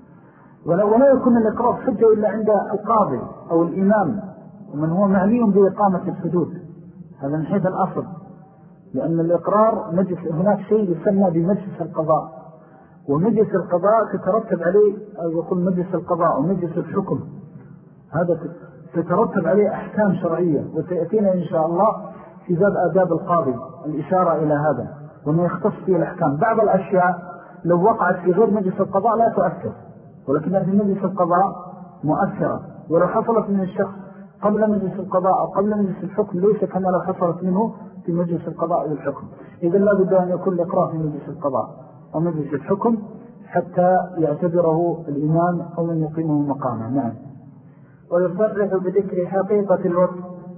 ولا يكون الإقرار حجة إلا عند القاضي أو الإمام ومن هو معني بإقامة الحدود، هذا من حيث الأصل، لأن الإقرار هناك شيء يسمى بمجلس القضاء، ومجلس القضاء تترتب عليه، أو يقول مجلس القضاء ومجلس الحكم، هذا تترتب عليه أحكام شرعية، وسيأتينا إن شاء الله في باب آداب القاضي الإشارة إلى هذا، وأنه يختص فيه الأحكام. بعض الأشياء لو وقعت في غير مجلس القضاء لا تؤثر، ولكنها في مجلس القضاء مؤثرة، ولو حصلت من الشخص قبل مجلس القضاء أو قبل مجلس الحكم ليس كما لو حصلت منه في مجلس القضاء والحكم. إذن لا بد أن يكون الإقرار في مجلس القضاء أو مجلس الحكم حتى يعتبره الإمام أو من يقيمه مقامه. نعم. ويصرح بذكر حقيقة الوضع،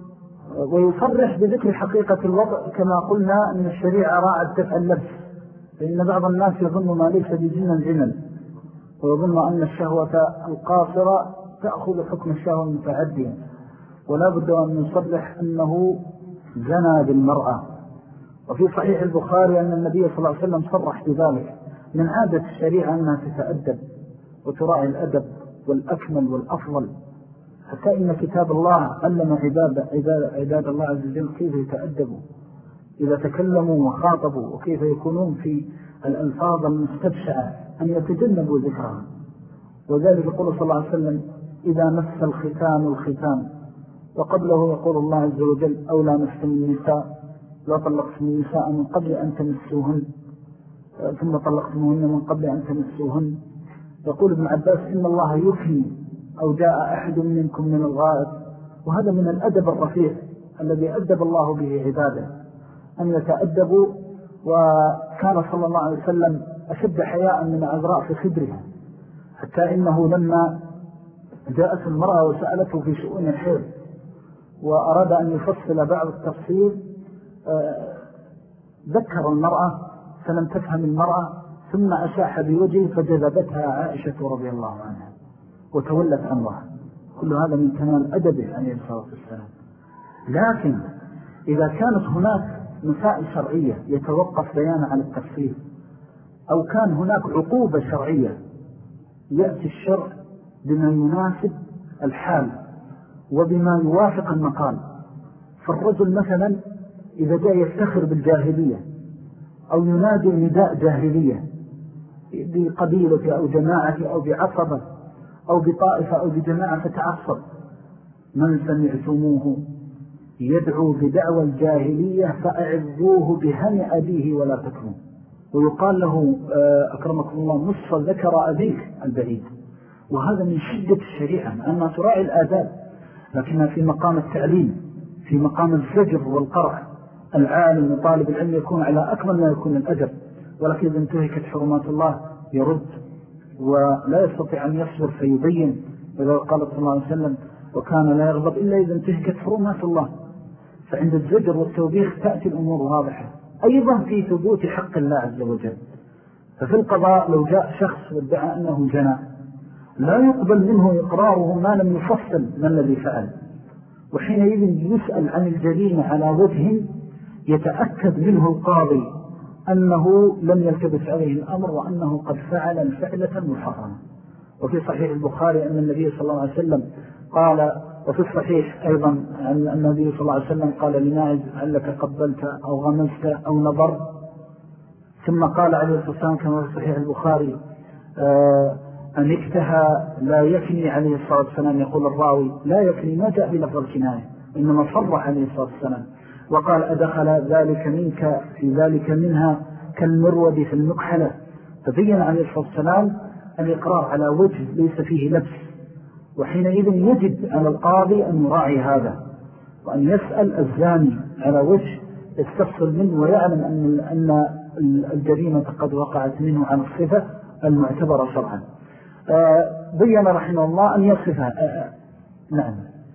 ويصرح بذكر حقيقة الوضع كما قلنا أن الشريعة راعت دفع اللبس، فإن بعض الناس يظن ما ليس بجنا، ويظن أن الشهوة القاصرة تأخذ حكم الشهوة المتعدية، ولا بد أن نصرح أنه زنى بالمرأة. وفي صحيح البخاري أن النبي صلى الله عليه وسلم صرح بذلك. من عادة الشريعة أنها تتأدب وتراعي الأدب والأكمل والأفضل، حتى إن كتاب الله علم عباد الله عز وجل كيف يتأدبوا إذا تكلموا وخاطبوا، وكيف يكونون في الألفاظ المستبشعة أن يتجنبوا ذكرها. وذلك يقول صلى الله عليه وسلم: إذا مس الختان الختان. وقبله يقول الله عز وجل: أو لا مس النساء، لا طلقتم النساء من قبل أن تمسوهن ثم طلقتموهن من قبل أن تمسوهن. يقول ابن عباس: إن الله يفني أو جاء أحد منكم من الغائط. وهذا من الأدب الرفيع الذي أدب الله به عباده، أن يتأدبوا. وكان صلى الله عليه وسلم أشد حياء من عذراء في خدرها، حتى إنه لما جاءت المرأة وسألته في شؤون الحيض وأراد أن يفصل بعض التفصيل، ذكر المرأة فلم تفهم المرأة، ثم أشاح بوجهه فجذبتها عائشة رضي الله عنها وتولت أمرها. كل هذا من كمال أدبه عليه الصلاة والسلام. لكن إذا كانت هناك مسائل شرعية يتوقف بيان على التفصيل، أو كان هناك عقوبة شرعية يأتي الشرع بما يناسب الحال وبما يوافق المقام. فالرجل مثلا إذا جاء يفتخر بالجاهلية أو ينادي نداء جاهلية بقبيلة أو جماعة أو بعصبة أو بطائفة أو بجماعة فتعصب: من سمعتموه يدعو بدعوى الجاهلية فأعذوه بهم أبيه ولا تكرموا. ويقال له: أكرمكم الله، نصف ذكر أبيك البعيد. وهذا من شدة الشريعة أنها تراعي الآداب، لكنها في مقام التعليم، في مقام الزجر والقرع. العالم وطالب العلم يكون على أكمل ما يكون الأدب، ولكن إذا انتهكت حرمات الله يرد ولا يستطيع أن يصبر فيبين. إذا قال صلى الله عليه وسلم: وكان لا يغضب إلا إذا انتهكت حرمات الله. فعند الزجر والتوبيخ تأتي الأمور واضحة. أيضا في ثبوت حق الله عز وجل. ففي القضاء لو جاء شخص وادعى أنه جنى لا يقبل منه إقراره ما لم يفصل ما الذي فعل، وحينئذ يسأل عن الجريمة على وجه يتأكد منه القاضي أنه لم يلتبس عليه الأمر وأنه قد فعل الفعلة محرمة. وفي صحيح البخاري أن النبي صلى الله عليه وسلم قال، وفي الصحيح أيضا أن النبي صلى الله عليه وسلم قال لماعز: هل لك قبلت أو غمزت أو نظر؟ ثم قال عليه الصلاة والسلام كما في صحيح البخاري: أن اكتهى لا يكني عليه الصلاة والسلام. يقول الراوي: لا يكني، ما جاء بلفظ الكناية، إنما صرح عليه الصلاة والسلام وقال: أدخل ذلك منك في ذلك منها كالمرود في المكحلة. فبين عليه الصلاة والسلام الإقرار على وجه ليس فيه لبس. وحينئذ يجب على القاضي أن يراعي هذا، وأن يسأل الزاني على وجه يستفصل منه ويعلم أن الجريمة قد وقعت منه عن الصفة المعتبرة شرعا. بيّن رحمه الله أن يصفها. نعم.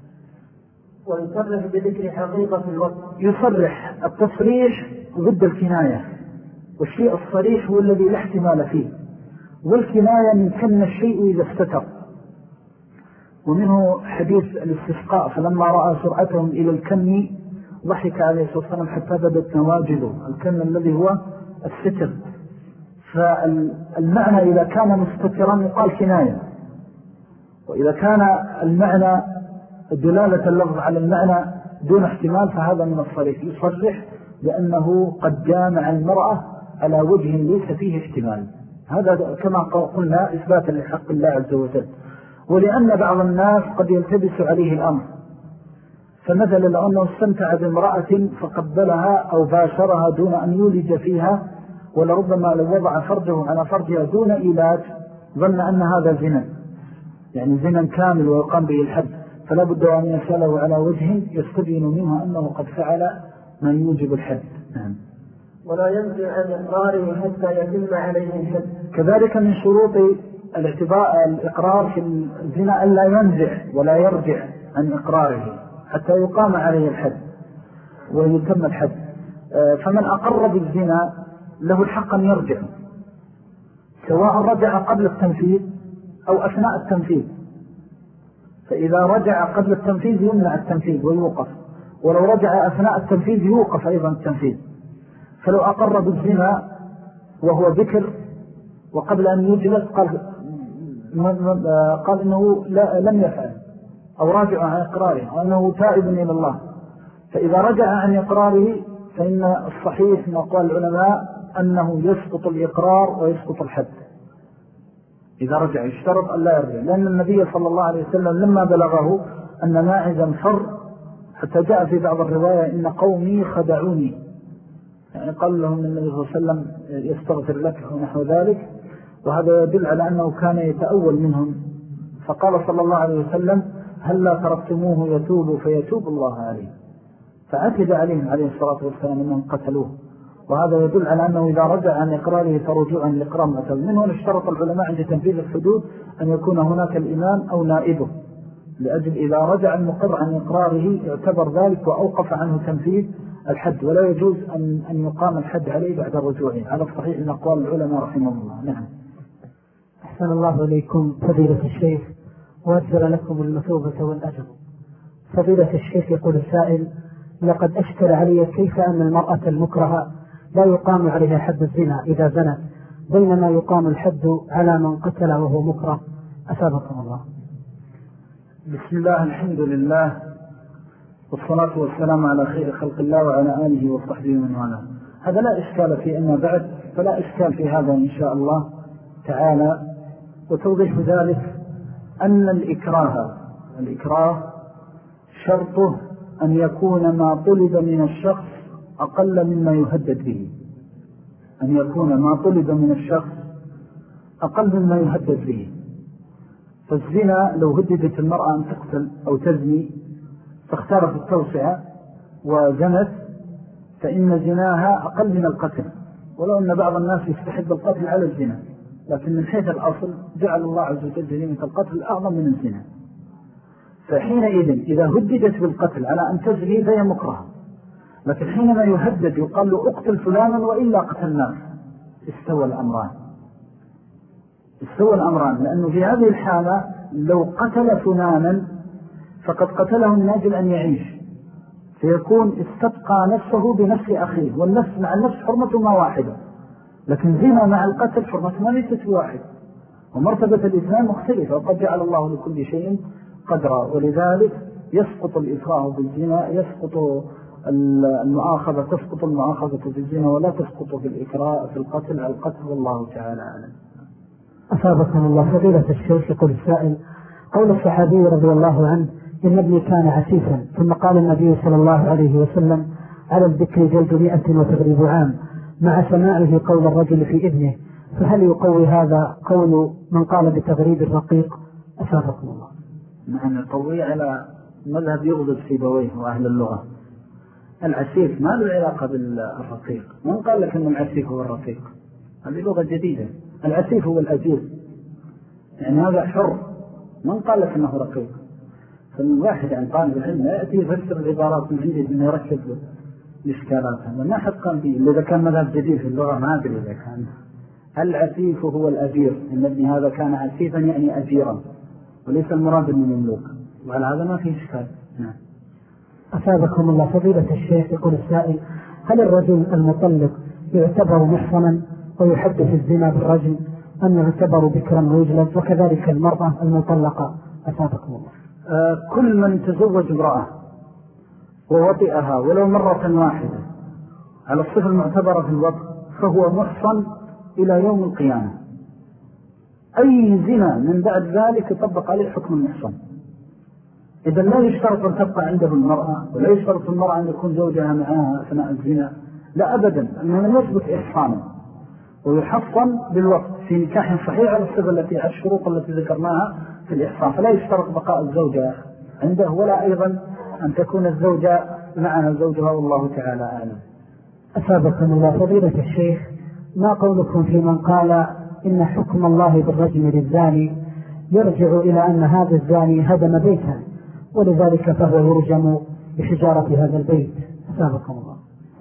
ويصرح بذكر حقيقة الوقت. يصرح. التصريح ضد الكناية، والشيء الصريح هو الذي لا احتمال فيه، والكناية من كن الشيء إذا استتر. ومنه حديث الاستسقاء فلما رأى سرعتهم إلى الكم ضحك عليه الصلاة والسلام حتى بدت نواجذه. الكم الذي هو الستر. فالمعنى إذا كان مستترا يقال كناية، وإذا كان المعنى دلالة اللفظ على المعنى دون احتمال فهذا من الصريح، يصرح بأنه قد جامع المرأة على وجه ليس فيه احتمال. هذا كما قلنا إثباتا لحق الله عز وجل. ولأن بعض الناس قد يلتبس عليه الأمر، فمثلا لو أنه استمتع بامرأة فقبلها أو باشرها دون أن يولج فيها، ولربما لو وضع فرجه على فرجها دون إيلاج ظن أن هذا زنا، يعني زنا كامل ويقام به الحد، فلا بد أن يسأله على وجه يستبين منه أنه قد فعل ما يوجب الحد. ولا ينزع عن إقراره حتى يتم عليه الحد. كذلك من شروط الإقرار في الزنا أن لا ينزع ولا يرجع عن إقراره حتى يقام عليه الحد ويتم الحد. فمن أقر بالزنا له الحق أن يرجع، سواء رجع قبل التنفيذ أو أثناء التنفيذ. فإذا رجع قبل التنفيذ يمنع التنفيذ ويوقف، ولو رجع أثناء التنفيذ يوقف أيضا التنفيذ. فلو أقر بالزنا وهو ذكر وقبل أن يجلس قال إنه لم يفعل أو راجع عن إقراره أو أنه تائب إلى الله، فإذا رجع عن إقراره فإن الصحيح من أقوال العلماء أنه يسقط الإقرار ويسقط الحد. إذا رجع يشترط أن لا يرجع، لأن النبي صلى الله عليه وسلم لما بلغه أن ماعزا فر حتى جاء في بعض الرواية إن قومي خدعوني، يعني قال لهم النبي صلى الله عليه وسلم يستغفر لك ونحو ذلك، وهذا يدل على أنه كان يتأول منهم. فقال صلى الله عليه وسلم هل لا تركتموه يتوب فيتوب الله عليه، فعتد عليهم عليه الصلاة والسلام أنهم قتلوه. وهذا يدل على أنه إذا رجع عن إقراره فرجوعا لإقرار مأتل منه. اشترط العلماء عند تنفيذ الحدود أن يكون هناك الإمام أو نائبه، لأجل إذا رجع المقر عن إقراره يعتبر ذلك وأوقف عنه تنفيذ الحد، ولا يجوز أن يقام الحد عليه بعد رجوعه، على الصحيح من أقوال العلماء رحمه الله. نعم. أحسن الله إليكم فضيلة الشيخ وأجزل لكم المثوبة والأجر. فضيلة الشيخ يقول السائل: لقد أشكل علي كيف أن المرأة المكرهة لا يقام عليها حد الزنا إذا زنت، بينما يقام الحد على من قتل وهو مكره، أثابكم الله. بسم الله، الحمد لله، والصلاة والسلام على خير خلق الله وعلى آله وصحبه ومن والاه. هذا لا إشكال في أما بعد، فلا إشكال في هذا إن شاء الله تعالى. وتوضيح ذلك أن الإكراه شرطه أن يكون ما طلب من الشخص أقل مما يهدد به، أن يكون ما طلب من الشخص أقل مما يهدد به. فالزنا لو هددت المرأة أن تقتل أو تزني فاختارت التوسعة وزنت، فإن زناها أقل من القتل، ولو أن بعض الناس يستحب القتل على الزنا، لكن من حيث الأصل جعل الله عز وجل جريمة القتل أعظم من الزنا. فحينئذ إذا هددت بالقتل على أن تزني فهي مكرهة، لكن حينما يهدد يقال له اقتل فلانا وإلا قتلناه، استوى الأمران. لأنه في هذه الحالة لو قتل فلانا فقد قتله من أجل أن يعيش، فيكون استبقى نفسه بنفس أخيه، والنفس مع النفس حرمتهما واحدة، لكن زنا مع القتل حرمتهما ليست واحد، ومرتبة الإسلام مختلفة، وقد جعل الله لكل شيء قدرا. ولذلك يسقط الإكراه بالزنا، يسقط المؤاخذة، تسقط المؤاخذة بالزنا ولا تسقط في الإكراه في القتل على القتل، والله تعالى أعلم. أصابكم الله. فضيلة الشيخ يقول السائل: قول الصحابي رضي الله عنه إن ابني كان عسيفا، ثم قال النبي صلى الله عليه وسلم على الذكر جلد 100 وتغريب عام، مع سماعه قول الرجل في ابنه، فهل يقوي هذا قول من قال بتغريب الرقيق؟ أصابكم الله. نحن نقوي على مذهب يغضب سيبويه وأهل اللغة. العسيف ما له علاقة بالرقيق، من قال لك أن العسيف هو الرقيق؟ هذه لغة جديدة. العسيف هو الأجير، يعني هذا حر، من قال لك أنه رقيق؟ فالواحد عن طالب العلم يأتي يفسر العبارات من عنده أنه يركز الإشكالات، هذا ما حد قام به إذا كان مذهب جديد في اللغة، ما أدري إذا كان. العسيف هو الأجير، إن ابن هذا كان عسيفا يعني أجيرا، وليس المراد المملوك، وعلى هذا ما فيه إشكال. نعم. أثابكم الله فضيلة الشيخ. يقول السائل: هل الرجل المطلق يعتبر محصنا ويحدث الزنا بالرجل أم يعتبر بكرا ويجلد، وكذلك المرأة المطلقة؟ أثابكم الله. كل من تزوج امرأة ووطئها ولو مرة واحدة على الصفة المعتبرة في الوطء فهو محصن إلى يوم القيامة. أي زنا من بعد ذلك يطبق عليه حكم المحصن. إذا لا يشترط أن تبقى عنده المرأة، ولا يشترط المرأة أن يكون زوجها معها أثناء الزنا، لا أبدا، أنه من يثبت إحصانا ويحصن بالوقت في نكاح صحيح على الصفة التي الشروط التي ذكرناها في الإحصان، فلا يشترط بقاء الزوجة عنده، ولا أيضا أن تكون الزوجة معها زوجها، والله تعالى أعلم. أثابكم الله فضيلة الشيخ. ما قولكم في من قال إن حكم الله بالرجم للزاني يرجع إلى أن هذا الزاني هدم بيتا ولذلك فهو يرجم بحجارة هذا البيت؟ أثابكم الله.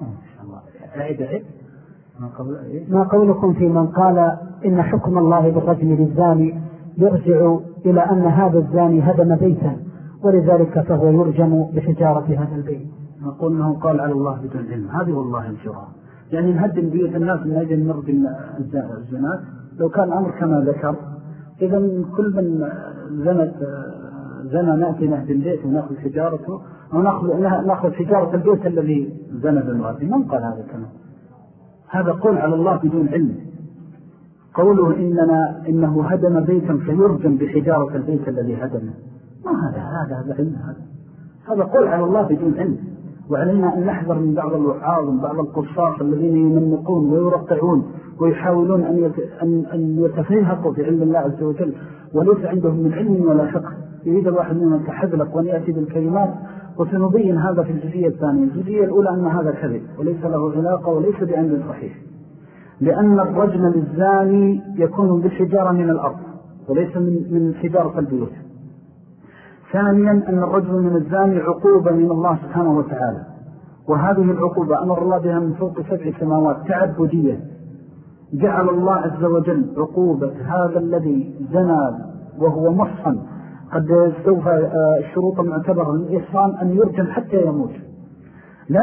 ما قولكم في من قال إن حكم الله بالرجم للزاني يرجع إلى أن هذا الزاني هدم بيتا ولذلك فهو يرجم بحجارة هذا البيت؟ نقول أنه قال على الله بدون علم، هذه والله الجرأة. يعني نهدم بيوت الناس من أجل نرجم الزنات. لو كان الأمر كما ذكر، إذا كل من زنى نأتي نهدم بيته ونأخذ حجارته، أو نأخذ حجارة البيت الذي زنى بالمؤذن. من قال هذا الكلام؟ هذا قول على الله بدون علم. قوله إنه هدم بيتا فيرجم بحجارة البيت الذي هدمه، ما هذا علم. هذا قول على الله بدون علم. وعلينا أن نحذر من بعض الوعاظ ومن بعض القصاص الذين يمنقون ويرقعون ويحاولون أن يتفيهقوا في علم الله عز وجل وليس عندهم من علم ولا فقه. يريد الواحد منهم يتحذلق وأن يأتي بالكلمات. وسنبين هذا في الجزئية الثانية. الجزئية الأولى أن هذا كذب وليس له علاقة وليس بأمر صحيح، لأن الرجم للزاني يكون بالحجارة من الأرض وليس من حجارة البيوت. ثانيا أن الرجم من الزاني عقوبة من الله سبحانه وتعالى، وهذه العقوبة أمر الله بها من فوق 7 سماوات تعبدية. جعل الله عز وجل عقوبة هذا الذي زنى وهو محصن قد استوفى الشروط المعتبرة للإحصان أن يرجم حتى يموت. لا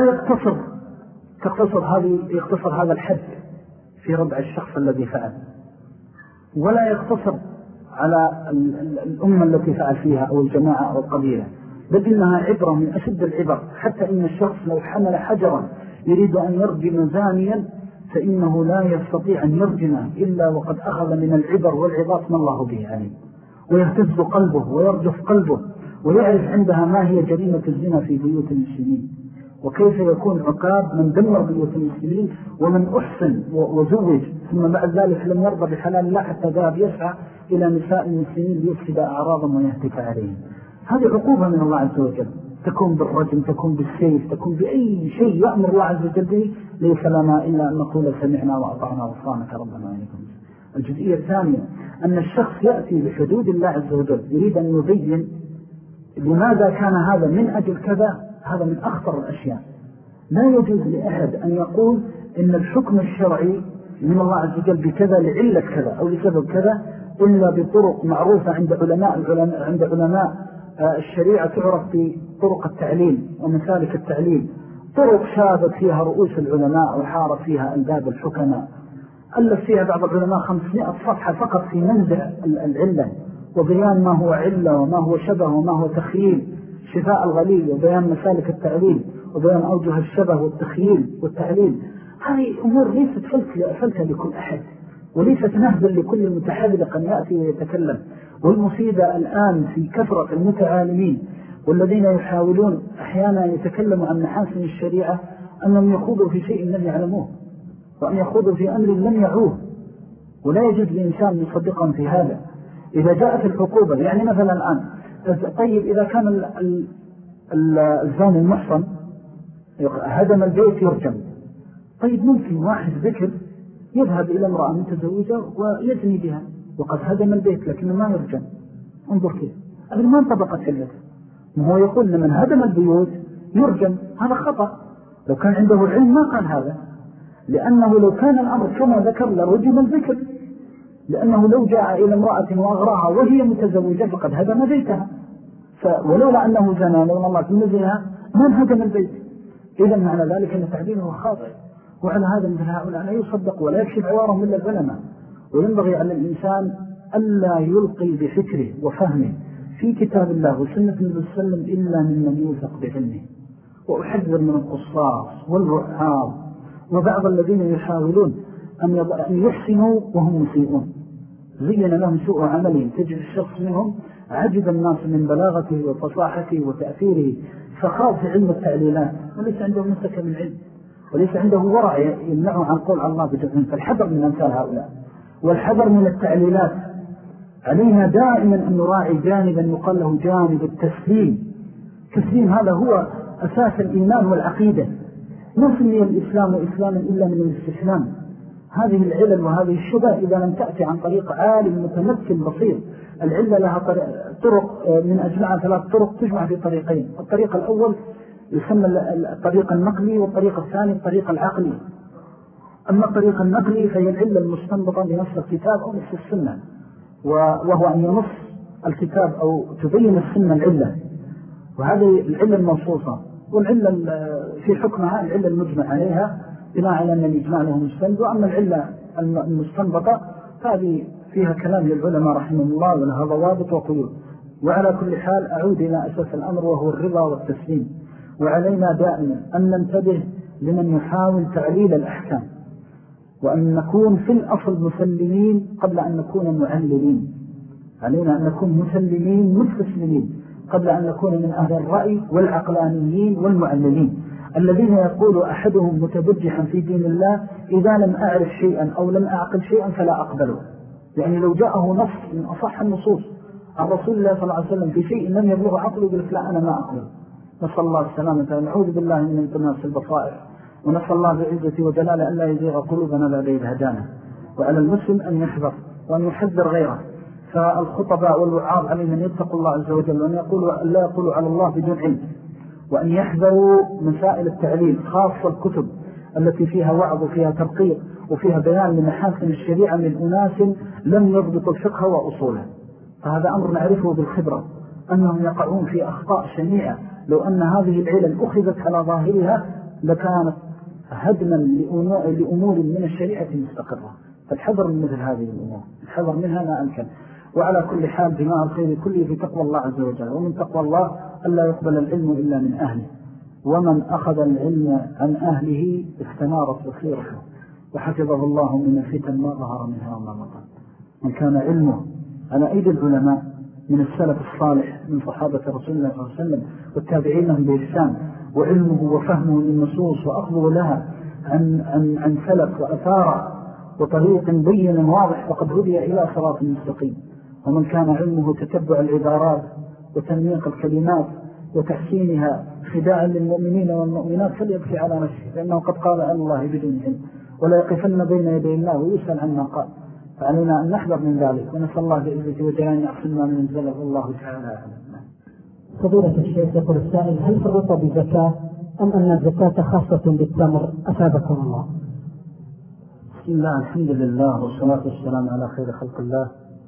يقتصر هذا الحد في ردع الشخص الذي فعل، ولا يقتصر على الأمة التي فعل فيها أو الجماعة أو القبيلة، بل إنها عبرة من أشد العبر. حتى إن الشخص لو حمل حجرا يريد أن يرجم زانيا فإنه لا يستطيع أن يرجمه إلا وقد أخذ من العبر والعظات ما الله به عليه، ويهتز قلبه ويرجف قلبه ويعرف عندها ما هي جريمة الزنا في بيوت المسلمين، وكيف يكون عقاب من دمر بيوت المسلمين ومن أحسن وزوج ثم بعد ذلك لم يرضى بحلال الله حتى ذهب يسعى إلى نساء المسلمين ليفسد أعراضهم ويهتك عليهم. هذه عقوبة من الله عز وجل، تكون بالرجم، تكون بالسيف، تكون بأي شيء يأمر الله عز وجل به. ليس لنا إلا أن نقول سمعنا وأطعنا وصانك ربنا وإليكم. الجزئية الثانية أن الشخص يأتي بحدود الله عز وجل يريد أن يبين لماذا كان هذا من أجل كذا. هذا من أخطر الأشياء. لا يجوز لأحد أن يقول إن الحكم الشرعي من الله عز وجل بكذا لعلة كذا أو لسبب كذا إلا بطرق معروفة عند علماء الشريعة، تعرف بطرق التعليل ومسالك التعليل، طرق شابت فيها رؤوس العلماء وحارت فيها ألباب الحكماء، ألف فيها بعض العلماء 500 صفحة فقط في منزع العلة وبيان ما هو علة وما هو شبه وما هو تخييل، شفاء الغليل، وبيان مسالك التعليل، وبيان أوجه الشبه والتخييل والتعليل. هذه أمور ليست فلتة لكل أحد، وليست نهبا لكل متحذلق أن يأتي ويتكلم. والمصيبة الآن في كثرة المتعالمين والذين يحاولون أحيانا يتكلموا عن محاسن الشريعة أنهم يخوضوا في شيء لم يعلموه، وأن يخوضوا في أمر لم يعوه، ولا يجوز لإنسان يصدقهم في هذا. إذا جاءت العقوبة، يعني مثلا الآن، طيب إذا كان الزاني المحصن هدم البيت يرجم، طيب ممكن واحد ذكر يذهب إلى امرأة متزوجة ويزني بها وقد هدم البيت لكنه ما يرجم. انظر كيف هذا ما انطبقت اللغة. وهو يقول لمن هدم البيوت يرجم، هذا خطأ. لو كان عنده العلم ما قال هذا، لأنه لو كان الأمر كما ذكر لرجم الذكر، لأنه لو جاء إلى امرأة وأغراها وهي متزوجة فقد هدم بيتها، ولولا أنه زنى لولا الله في نزلها ما انهدم البيت. إذا معنى ذلك أن تعديله خاطئ. وعلى هذا مثل هؤلاء لا يصدق ولا يكشف عوارهم إلا الظلمة. وينبغي على الإنسان ألا يلقي بفكره وفهمه في كتاب الله وسنة النبي صلى الله عليه وسلم إلا ممن يوثق بعلمه. وأحذر من القصاص والرعاظ وبعض الذين يحاولون أن يحسنوا وهم مسيئون، زين لهم سوء عملهم، تجد الشخص منهم عجب الناس من بلاغته وفصاحته وتأثيره، فخاض في علم التعليلات وليس عنده مسكة من علم، وليس عنده ورع يمنعه عن قول الله بجهل. فالحذر من أمثال هؤلاء، والحذر من التعليلات. علينا دائما أن نراعي جانبا يقال له جانب التسليم. تسليم هذا هو أساس الإيمان والعقيدة. ما سمي الإسلام إسلاما إلا من الاستسلام. هذه العلل وهذه الشبه إذا لم تأتي عن طريق عالم متمكن بصير. العلة لها طرق من أجمعها 3 طرق تجمع في طريقين. الطريق الأول يسمى الطريق النقلي، والطريق الثاني الطريق العقلي. أما الطريق النقلي فهي العلة المستنبطة بنص الكتاب أو نص السنة، وهو أن ينص الكتاب أو تبين السنة العلة، وهذه العلة المنصوصة. والعلة في حكمها العلة المجمع عليها بناء على أن الإجماع له مستند. وأما العلة المستنبطة هذه فيها كلام للعلماء رحمه الله ولها ضوابط وقيود. وعلى كل حال أعود إلى أساس الأمر وهو الرضا والتسليم. وعلينا دائما أن ننتبه لمن يحاول تعليل الأحكام، وأن نكون في الأصل مسلمين قبل أن نكون معللين. علينا أن نكون مسلمين مستسلمين قبل أن نكون من أهل الرأي والعقلانيين والمعللين الذين يقول أحدهم متبجحا في دين الله إذا لم أعرف شيئا أو لم أعقل شيئا فلا أقبله. يعني لو جاءه نص من أصح النصوص عن رسول الله صلى الله عليه وسلم في شيء لم يبلغ عقله يقول لا أنا ما أقبل. نسأل الله السلامة، نعوذ بالله من انتماس البصائر، ونسأل الله بعزة وجلاله أن لا يزيغ قلوبنا بعد إذ هدانا. وعلى المسلم أن يحذر وأن يحذر غيره. فالخطباء والوعاظ عليهم أن يتقوا الله عز وجل، وأن لا يقولوا على الله بدون علم، وأن يحذروا مسائل التعليل، خاصة الكتب التي فيها وعظ وفيها ترقيق وفيها بيان لمحاسن الشريعة من أناس لم يضبطوا الفقه وأصوله. فهذا أمر نعرفه بالخبرة أنهم يقعون في أخطاء شنيعة. لو أن هذه العلل أخذت على ظاهرها لكانت هدما لأمور من الشريعة مستقرة. فالحذر من مثل هذه الأمور، الحذر منها لا أمكن. وعلى كل حال جماع الخير كله في تقوى الله عز وجل. ومن تقوى الله ألا يقبل العلم إلا من أهله، ومن أخذ العلم عن أهله استنارت بصيرته وحفظه الله من الفتن ما ظهر منها وما بطن. من كان علمه على أيدي العلماء من السلف الصالح من صحابة رسول الله صلى الله عليه وسلم والتابعين لهم بإحسان، وعلمه وفهمه للنصوص وأخذه لها عن سلف وأثار وطريق بين واضح فقد هدي إلى صراط مستقيم. ومن كان علمه تتبع العبارات وتنميق الكلمات وتحسينها خداعا للمؤمنين والمؤمنات فليبكي على نفسه، لأنه قد قال عن الله بدون علم، ولا يقفن بين يدي الله ويسأل عما قال. فعلينا أن نحذر من ذلك، ونسأل الله بعزة وجلاله يحسننا من انزله الله تعالى أعلم. فضيلة الشيخ يقول السائل: هل في الرطب زكاة أم أن الزكاة خاصة بالتمر؟ أفادكم الله. بسم الله، الحمد لله والصلاة والسلام على خير خلق الله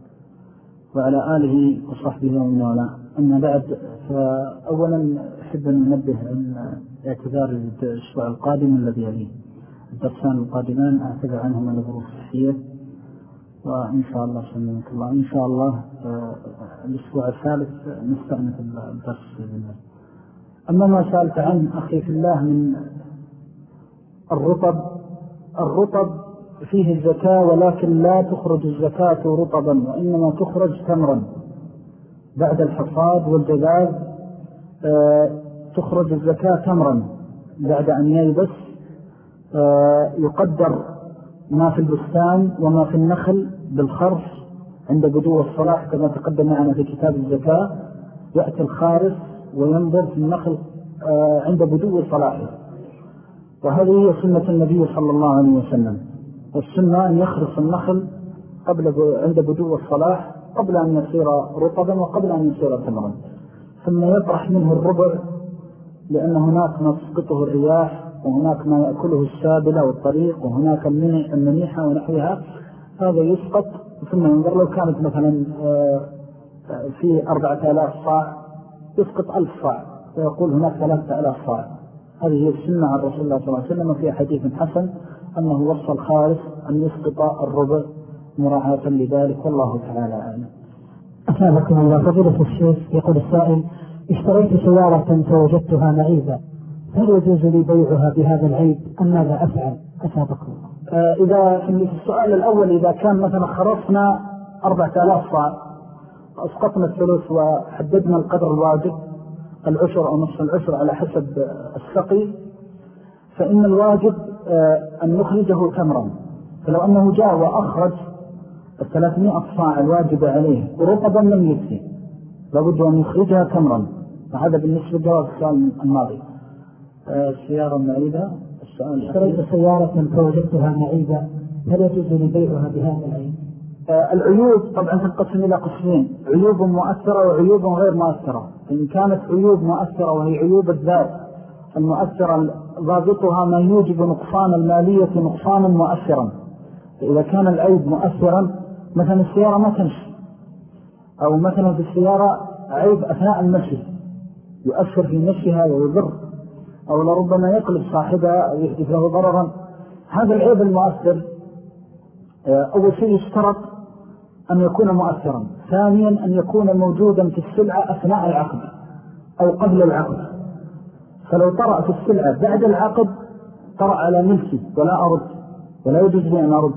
وعلى آله وصحبه ومن والاه. أما بعد، فأولا أحب أن ننبه عن اعتذار الأسبوع القادم الذي يليه. الدرسان القادمان أعتذر عنهم لظروف صحية، وإن شاء الله سلمك الله إن شاء الله الأسبوع الثالث نستأنف الدرس بإذن الله. أما ما سألت عنه أخي في الله من الرطب فيه الزكاة، ولكن لا تخرج الزكاة رطبا، وإنما تخرج تمرا بعد الحصاد والجذاذ. تخرج الزكاة تمرا بعد أن ييبس. يقدر ما في البستان وما في النخل بالخرص عند بدو الصلاح كما تقدم معنا في كتاب الزكاة. يأتي الخارص وينظر في النخل عند بدو صلاحه، وهذه هي سنة النبي صلى الله عليه وسلم. والسنة أن يخرص النخل عند بدو الصلاح قبل أن يصير رطبا وقبل أن يصير تمرا، ثم يطرح منه الربع، لأن هناك ما تسقطه الرياح، وهناك ما يأكله السابلة والطريق، وهناك المنيحة ونحوها. هذا يسقط ثم ينظر لو كانت مثلا في 4000 صاع يسقط 1000 صاع ويقول هناك 3000 صاع. هذه هي السنة عن رسول الله صلى الله عليه وسلم في حديث حسن أنه وصى الخارس أن يسقط الربع مراعاة لذلك، والله تعالى أعلم. أثابكم الله. فضيلة الشيخ يقول السائل: اشتريت سيارة فوجدتها معيبة، هل يجوز لي بيعها بهذا العيب أم ماذا أفعل؟ أثابكم الله. إذا في السؤال الأول إذا كان مثلا خرصنا 4000 صاع أسقطنا الثلث وحددنا القدر الواجب العشر أو نصف العشر على حسب السقي، فإن الواجب أن نخرجه تمرا. فلو أنه جاء وأخرج 300 صاع الواجب عليه ورطبا لم يكفي، لابد أن يخرجها تمرا. فهذا بالنسبة لجواب السؤال الماضي. السيارة معيبة، السؤال: اشتريت سيارة فوجدتها معيبة، هل يجوز لي بيعها بهذا العيب؟ العيوب طبعا تنقسم إلى قسمين: عيوب مؤثرة وعيوب غير مؤثرة. إن كانت عيوب مؤثرة وهي عيوب الذات المؤثرة ضابطها ما يوجب نقصان المالية نقصانا مؤثرا. فإذا كان العيب مؤثرا، مثلا السيارة ما تمشي، أو مثلا في السيارة عيب أثناء المشي يؤثر في مشيها ويضر، أو لربما يقلب صاحبها أو يحدث له ضررا، هذا العيب المؤثر أول شيء يشترط أن يكون مؤثرا. ثانيا أن يكون موجودا في السلعة أثناء العقد أو قبل العقد. فلو طرأ في السلعة بعد العقد طرأ على ملكي ولا أرد، ولا يجوز لي أن أرد.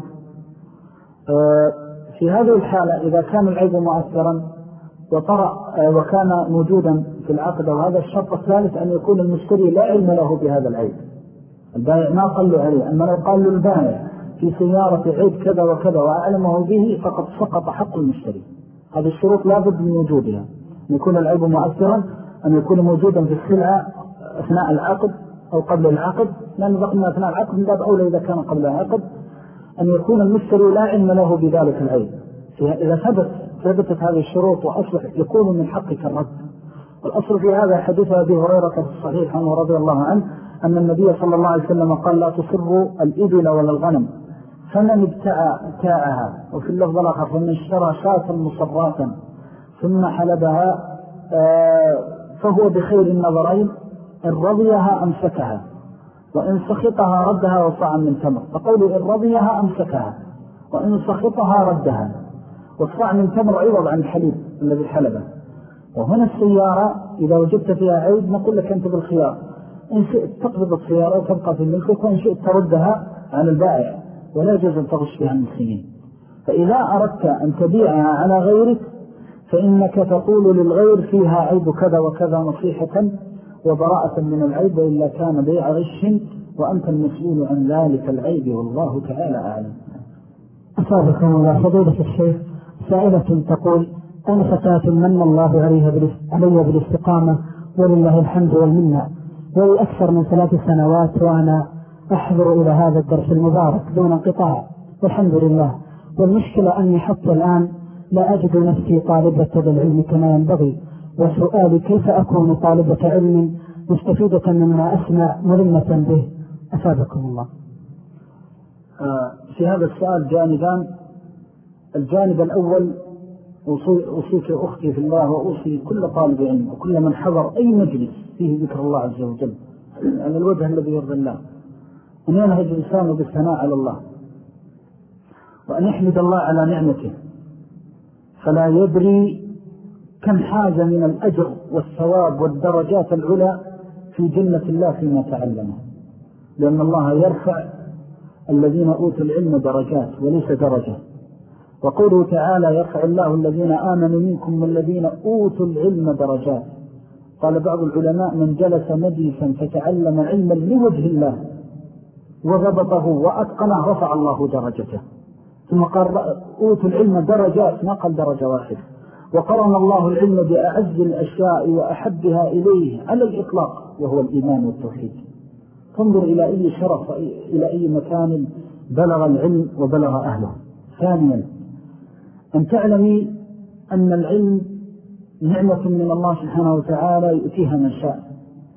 في هذه الحالة إذا كان العيب مؤثرا وطرأ وكان موجودا في العقد، وهذا الشرط الثالث أن يكون المشتري لا علم له بهذا العيب، البائع ما قال له عليه. أما لو قال له البائع في سيارة عيب كذا وكذا وأعلمه به فقد سقط حق المشتري. هذه الشروط لا بد من وجودها: أن يكون العيب مؤثرا، أن يكون موجودا في السلعة أثناء العقد أو قبل العقد، لأن بقنا أثناء العقد من باب أولى إذا كان قبل العقد، أن يكون المشتري لا علم له بذلك العيب. إذا ثبتت هذه الشروط وأصلح يكون من حقك الرد. والأصل في هذا حديث أبي هريرة في الصحيح عنه رضي الله عنه أن النبي صلى الله عليه وسلم قال: لا تصروا الإبل ولا الغنم، فمن ابتاعها، وفي اللفظ الآخر: فمن اشترى شاة مصراتا ثم حلبها فهو بخير النظرين، إن رضيها أمسكها، وإن سخطها ردها وصاعا من تمر. فقول إن رضيها أمسكها، وإن سخطها ردها، والصاع من تمر عوض عن الحليب الذي حلبه. وهنا السيارة إذا وجدت فيها عيب نقول لك أنت بالخيار: إن شئت تقبض السيارة وتبقى في ملكك، وإن شئت تردها عن البائع، ولا يجوز أن تغش بها المسلمين. فإذا أردت أن تبيعها على غيرك فإنك تقول للغير: فيها عيب كذا وكذا، نصيحة وبراءة من العيب، وإلا كان بيع غش وأنت المسؤول عن ذلك العيب، والله تعالى أعلم. أصابكم الله. فضيلة الشيخ، سائلة تقول: أنا فتاة من الله علي بالاستقامة ولله الحمد والمنة، ولي أكثر من 3 سنوات وأنا أحضر إلى هذا الدرس المبارك دون انقطاع والحمد لله، والمشكلة أني حتى الآن لا أجد نفسي طالبة العلم كما ينبغي، وسؤالي: كيف أكون طالبة علم مستفيدة مما أسمع ملمة به؟ أفادكم الله. في هذا السؤال جانبان. الجانب الأول: أوصيك أختي في الله وأوصي كل طالب علم وكل من حضر أي مجلس فيه ذكر الله عز وجل على الوجه الذي يرضي الله، أن ينهج لسانه بالثناء على الله، وأن يحمد الله على نعمته، فلا يدري كم حاز من الأجر والثواب والدرجات العلى في جنة الله فيما تعلمه، لأن الله يرفع الذين أوتوا العلم درجات وليس درجة. وقوله تعالى: يرفع الله الذين آمنوا منكم والذين أوتوا العلم درجات. قال بعض العلماء: من جلس مجلسا فتعلم علما لوجه الله وضبطه وأتقنه رفع الله درجته. ثم قال: أوتوا العلم درجات، ما قال درجة واحدة. وقرن الله العلم بأعز الأشياء وأحبها إليه على الإطلاق، وهو الإيمان والتوحيد. تنظر إلى أي شرف، إلى أي مكان بلغ العلم وبلغ أهله. ثانيا: أن تعلمي أن العلم نعمة من الله سبحانه وتعالى يؤتيها من شاء،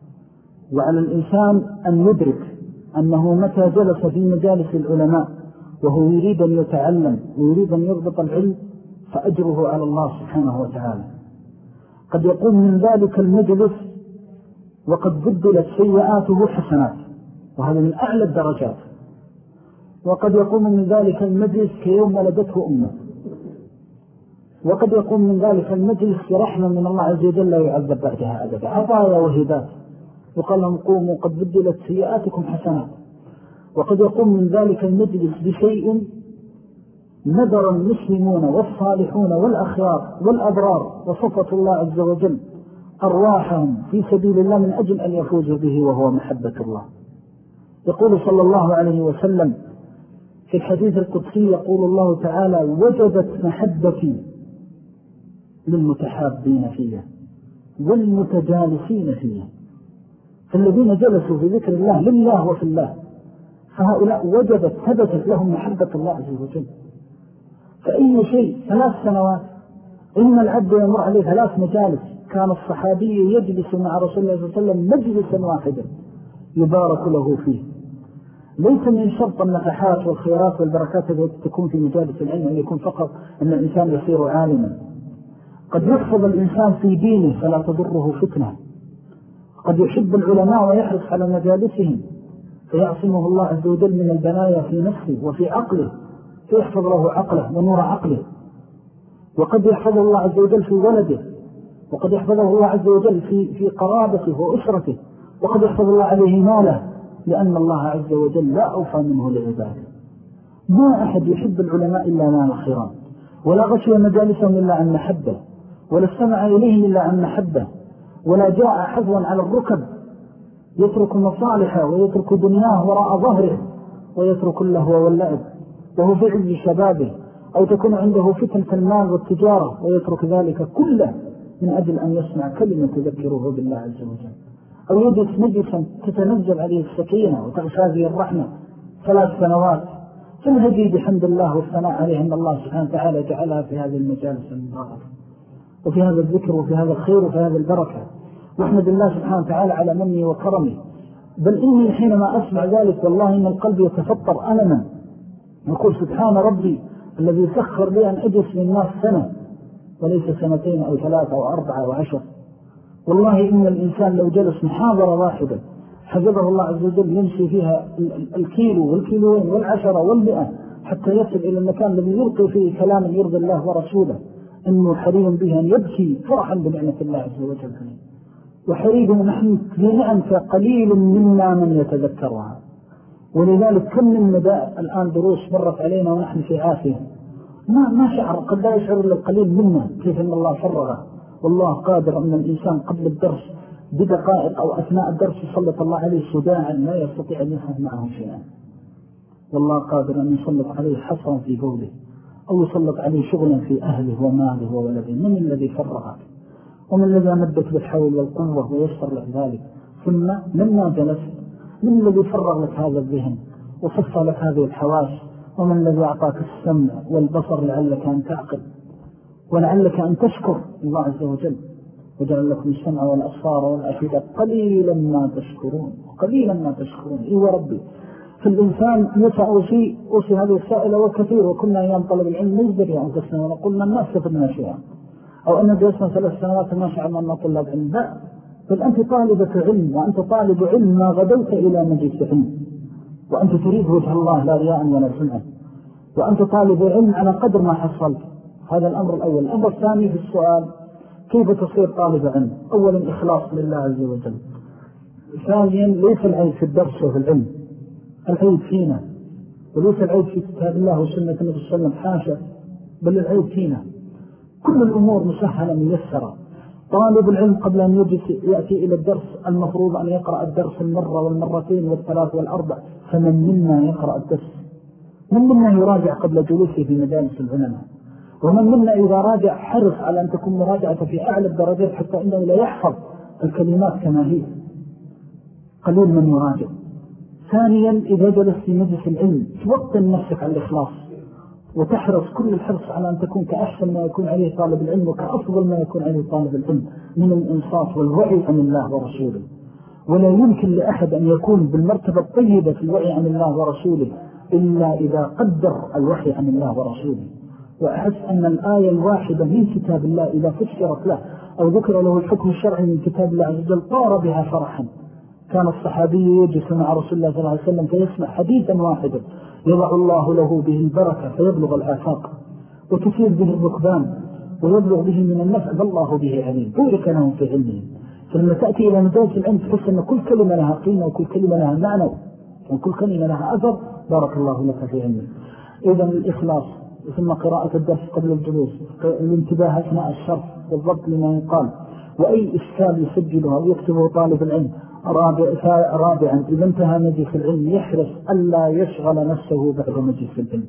وعلى الإنسان أن يدرك أنه متى جلس في مجالس العلماء وهو يريد أن يتعلم ويريد أن يضبط العلم فأجره على الله سبحانه وتعالى. قد يقوم من ذلك المجلس وقد بدلت سيئاته حسنات، وهذا من أعلى الدرجات. وقد يقوم من ذلك المجلس كيوم ولدته أمه، وقد يقوم من ذلك المجلس برحمة من الله عز وجل لا يعذب بعدها أبدا، عطايا وهبات، وقال لهم قوموا قد بدلت سيئاتكم حسنات. وقد يقوم من ذلك المجلس بشيء نذر المسلمون والصالحون والأخيار والأبرار وصفة الله عز وجل أرواحهم في سبيل الله من أجل أن يفوزوا به، وهو محبة الله. يقول صلى الله عليه وسلم في الحديث القدسي، يقول الله تعالى: وجدت محبتي للمتحابين فيها والمتجالسين فيها. فالذين جلسوا في ذكر الله لله وفي الله، فهؤلاء وجدت ثبتت لهم محبة الله عز وجل. فأي شيء 3 سنوات إن العبد يمر عليه 3 مجالس. كان الصحابي يجلس مع رسول الله صلى الله عليه وسلم مجلسا واحدا يبارك له فيه. ليس من شرط النفحات والخيرات والبركات التي تكون في مجالس العلم أن يكون فقط أن الإنسان يصير عالما. قد يحفظ الإنسان في دينه فلا تضره فتنة. قد يحب العلماء ويحرص على مجالسهم فيعصمه الله عز وجل من البنايا في نفسه وفي عقله، فيحفظ له عقله ونور عقله. وقد يحفظ الله عز وجل في ولده، وقد يحفظه الله عز وجل في قرابته وأسرته، وقد يحفظ الله عليه ماله، لأن الله عز وجل لا أوفى منه لعباده. ما أحد يحب العلماء إلا نال خيرا، ولا غشي مجالسهم إلا عن محبة، ولا استمع إليهم إلا عن محبة، ولا جاء حظوا على الركب يترك مصالحه ويترك دنياه وراء ظهره ويترك اللهو واللعب وهو في عز شبابه، أو تكون عنده فتنة المال والتجارة ويترك ذلك كله من أجل أن يسمع كلمة تذكره بالله عز وجل، أو يجلس مجلسا تتنزل عليه السكينة وتغشى به الرحمة 3 سنوات. فالهدي بحمد الله والثناء عليه أن الله سبحانه وتعالى جعلها في هذه المجالس المباركة، وفي هذا الذكر وفي هذا الخير وفي هذه البركة. واحمد الله سبحانه وتعالى على مني وكرمي. بل إني حينما أسمع ذلك والله إن القلب يتفطر ألما، يقول سبحان ربي الذي سخر لي أن أجلس للناس سنة وليس 2 أو 3 أو 4 أو 10. والله إن الإنسان لو جلس محاضرة واحدة حفظه الله عز وجل يمشي فيها الكيلو والكيلوين والعشرة والمئة حتى يصل إلى المكان الذي يلقي فيه كلاما يرضي الله ورسوله، إنه حريم به أن يبكي فرحا بنعمة الله عز وجل. وحريم نحن بنعم قليل منا من يتذكرها. ولذلك كم من نداء الآن دروس مرت علينا ونحن في عافية ما شعر، قد لا يشعر إلا القليل منا كيف أن الله فرغه. والله قادر أن الإنسان قبل الدرس بدقائق أو أثناء الدرس يسلط الله عليه صداعا لا يستطيع أن يفهم معه شيئا. والله قادر أن يسلط عليه حصرا في قوله، أو يسلط عليه شغلا في أهله وماله وولده. من الذي فرغك؟ ومن الذي أمدك بالحول والقوة ويسر لك ذلك؟ ثم لما جلست من الذي فرغ لك هذا الذهن وفصل لك هذه الحواس؟ ومن الذي أعطاك السمع والبصر لعلك أن تعقل ولعلك أن تشكر الله عز وجل، وجعل لكم السمع والأبصار والأفئدة قليلا ما تشكرون قليلا ما تشكرون. إيه ربي في الإنسان يسعى شيء أوصي هذه السائلة وكثير. وكنا أيام طلب العلم نجبر أنفسنا ونقولنا الناس استفدنا شيئا، أو أن جلسنا 3 سنوات ما شعرنا أن طلاب علم. لا، بل أنت طالبة علم، وأنت طالب علم ما غدوت إلى مجلس علم، وأنت تريد وجه الله لا رياء ولا سمعة، وأنت طالب علم على قدر ما حصلت. هذا الأمر الأول. الأمر الثاني في السؤال كيف تصير طالب علم؟ أولا إخلاص لله عز وجل. ثانيا ليس العيب في الدرس وفي العلم، العيب فينا، وليس العيب في كتاب الله وسنة النبي صلى الله عليه وسلم، حاشا، بل العيب فينا. كل الأمور مسهلة ميسرة. طالب العلم قبل أن يأتي إلى الدرس المفروض أن يقرأ الدرس 1 والمرتين والثلاث والأربع. فمن منا يقرأ الدرس؟ من منا يراجع قبل جلوسه في مجالس العلماء؟ ومن منا إذا راجع حرص على أن تكون مراجعة في أعلى الدرجات حتى إنه لا يحفظ الكلمات كما هي؟ قليل من يراجع. ثانيا إذا جلس في مجلس العلم توطن نفسك على الإخلاص، وتحرص كل الحرص على أن تكون كأحسن ما يكون عليه طالب العلم وكأفضل ما يكون عليه طالب العلم من الإنصاف والوعي عن الله ورسوله. ولا يمكن لأحد أن يكون بالمرتبة الطيبة في الوعي عن الله ورسوله إلا إذا قدر الوحي عن الله ورسوله، وأحس أن الآية الواحدة من كتاب الله إذا فسرت له أو ذكر له الحكم الشرعي من كتاب الله عز وجل طار بها فرحا. كان الصحابي يجلس مع رسول الله صلى الله عليه وسلم فيسمع حديثا واحدا يضع الله له به البركة فيبلغ الآفاق وتثير به الركبان ويبلغ به من النفع بالله به عليم، بورك لهم في علمهم. فلما تأتي إلى مجالس العلم تحس أن كل كلمة لها قيمة وكل كلمة لها معنى وكل كلمة لها أثر. بارك الله لك في علمك. إذن الإخلاص، ثم قراءة الدرس قبل الجلوس، الانتباه أثناء الشرح والضبط لما يقال، وأي إشكال يسجلها ويكتبه طالب العلم. رابعا إذا انتهى مجلس العلم يحرص ألا يشغل نفسه بعد مجلس العلم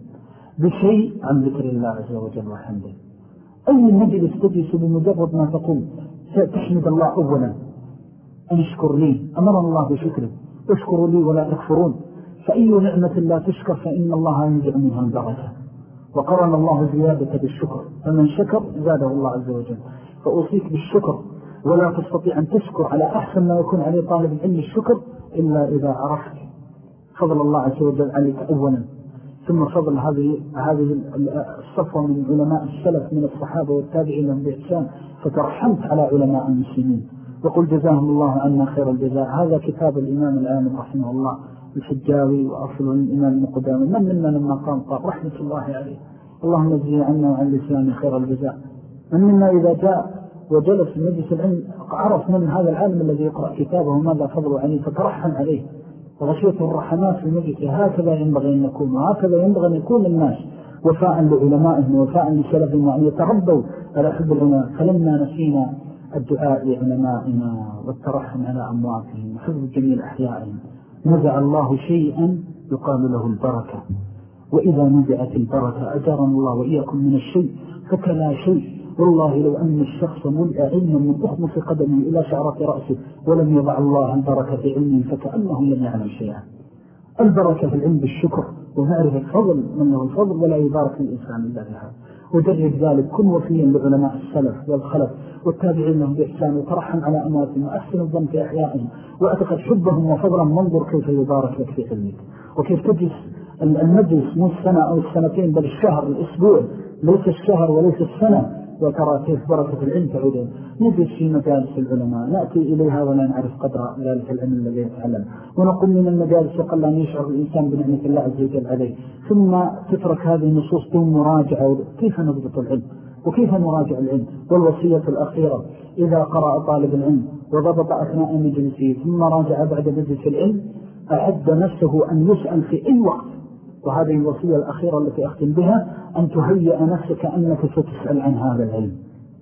بشيء عن ذكر الله عز وجل وحمده. أي مجلس تجلس بمجرد ما تقول تحمد الله أولا أن يشكر لي، أمر الله بشكره، اشكروا لي ولا تكفرون، فأي نعمة لا تشكر فإن الله ينزع منها البركة. وقرن الله زيادة بالشكر، فمن شكر زاده الله عز وجل. فأوصيك بالشكر، ولا تستطيع أن تشكر على أحسن ما يكون عليه طالب العلم الشكر إلا إذا عرفت فضل الله عز وجل عليك أولا، ثم فضل هذه الصفوة من علماء السلف من الصحابة والتابعين لهم بإحسان، فترحمت على علماء المسلمين وقل جزاهم الله عنا خير الجزاء. هذا كتاب الإمام العامل رحمه الله الحجاوي، وأصل الإمام المقدام من منا لما قام رحمة الله عليه، اللهم اجزي عنا وعن لسانه خير الجزاء. من منا إذا جاء وجلس في مجلس العلم عرف من هذا العالم الذي يقرأ كتابه ماذا فضله عليه فترحم عليه وغشيته الرحمات في المجلس. هكذا ينبغي أن يكون، وهكذا ينبغي أن يكون الناس وفاء لعلمائهم وفاء لسلفهم، وأن يتربوا على حب العلماء. فلما نسينا الدعاء لعلمائنا والترحم على أمواتهم وحفظ جميل أحيائهم نزع الله شيئا يقال له البركة. وإذا نزعت البركة أجارنا الله وإياكم من الشيء فكلا شيء. والله لو أن الشخص ملأ علما من أخمص قدمه إلى شعرة رأسه ولم يضع الله البركة في علمه فكأنه لم يعلم شيئا. البركة في العلم بالشكر ومعرفة فضل من له الفضل، ولا يبارك الإنسان إلا بها. وجرب ذلك، كن وفيا لعلماء السلف والخلف والتابعين لهم بإحسان، وترحم على أمواتهم وأحسن الظن في أحيائهم وأعتقد حبهم وفضلا. منظر كيف يبارك لك في علمك وكيف تجلس المجلس مو السنة أو السنتين بل الشهر الأسبوع، ليس الشهر وليس السنة، وترى كيف بركة العلم تعود. نجلس في مجالس العلماء نأتي إليها ولا نعرف قدر ذلك العلم الذي يتعلم، ونقوم من المجالس وقل أن يشعر الإنسان بنعمة الله عز وجل عليه، ثم تترك هذه النصوص دون مراجعة. كيف نضبط العلم وكيف نراجع العلم؟ والوصية الأخيرة إذا قرأ طالب العلم وضبط أثناء مجلسه ثم راجع بعد مجلس العلم أعد نفسه أن يسأل في أي وقت. وهذه الوصية الأخيرة التي أختم بها، أن تهيئ نفسك أنك ستسأل عن هذا العلم.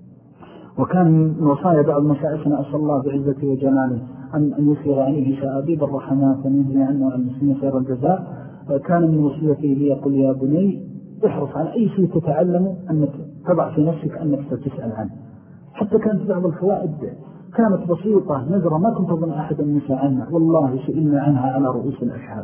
وكان من وصايا بعض مشايخنا أسأل الله بعزته وجلاله أن يسير عليه شآبيب الرحمات وينزل عنه وعن المسلمين خير الجزاء. كان من وصيته لي يقول يا بني احرص على أي شيء تتعلمه أنك تضع في نفسك أنك ستسأل عنه. حتى كانت بعض الفوائد كانت بسيطة نذرة ما كنت أظن أحد أن يسأل عنها، والله سئلنا عنها على رؤوس الأشهاد.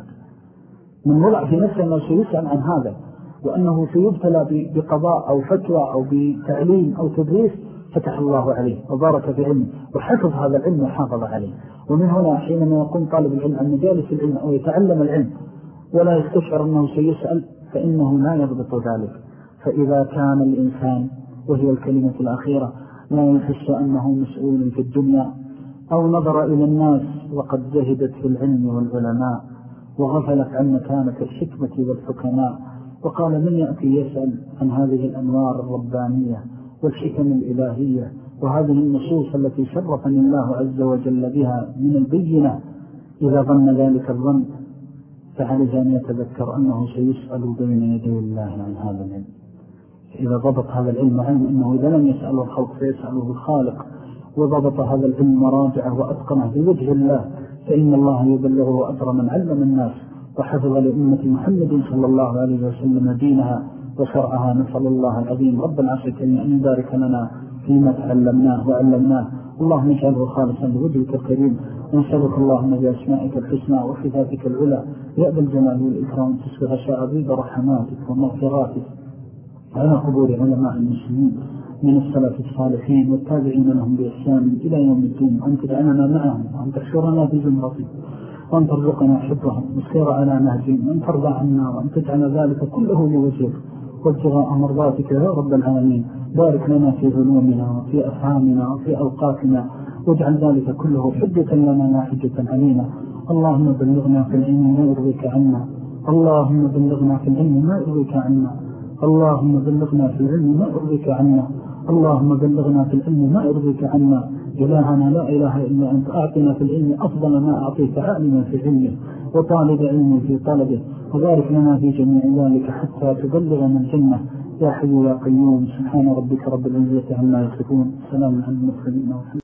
من وضع في نفسه أنه سيسأل عن هذا وأنه سيبتلى بقضاء أو فتوى أو بتعليم أو تدريس، فتح الله عليه وبارك في علمه وحفظ هذا العلم وحافظ عليه. ومن هنا حينما يقوم طالب العلم عن مجالس العلم أو يتعلم العلم ولا يستشعر أنه سيسأل فإنه لا يضبط ذلك. فإذا كان الإنسان، وهي الكلمة الأخيرة، لا يحس أنه مسؤول في الدنيا أو نظر إلى الناس وقد زهدت في العلم والعلماء وغفلت عن مكانة الحكمة والحكماء، وقال من يأتي يسأل عن هذه الأنوار الربانية والحكم الإلهية وهذه النصوص التي شرفني الله عز وجل بها من البينة، إذا ظن ذلك الظن فعليه أن يتذكر أنه سيسأل بين يدي الله عن هذا العلم. إذا ضبط هذا العلم علم أنه إذا لم يسأله الخلق فيسأله الخالق، وضبط هذا العلم وراجعه وأتقنه بوجه الله، فإن الله يبلغه أجر من علم الناس وحفظ لأمة محمد صلى الله عليه وسلم دينها وشرعها. نسأل الله العظيم رب العرش الكريم أن يبارك لنا فيما تعلمناه وعلمناه، اللهم اجعله خالصا لوجهك الكريم. ونسألك اللهم بأسمائك الحسنى وصفاتك العلى يا ذا الجلال والإكرام تسبغ شعبيب رحماتك ومغفراتك على قبور علماء المسلمين من السلف الصالحين والتابعين لهم بإحسان إلى يوم الدين، أن تدعنا معهم وأن تحشرنا بزمرتك. وأن ترزقنا حبهم والسير على نهجهم، وأن ترضى عنا وأن تجعل ذلك كله لوجهك وابتغاء مرضاتك يا رب العالمين. بارك لنا في علومنا وفي أفهامنا وفي أوقاتنا، واجعل ذلك كله حجة لنا لا حجة علينا. اللهم بلغنا في العلم ما يرضيك عنا، اللهم بلغنا في العلم ما يرضيك عنا، اللهم بلغنا في العلم ما يرضيك عنا، اللهم بلغنا في العلم ما يرضيك عنا. إلهنا لا إله إلا أنت، أعطنا في العلم أفضل ما أعطيت عالما في علمه وطالب علم في طلبه، وبارك لنا في جميع ذلك حتى تبلغنا الجنة يا حي يا قيوم. سبحان ربك رب العزة عما يصفون، سلام على المرسلين.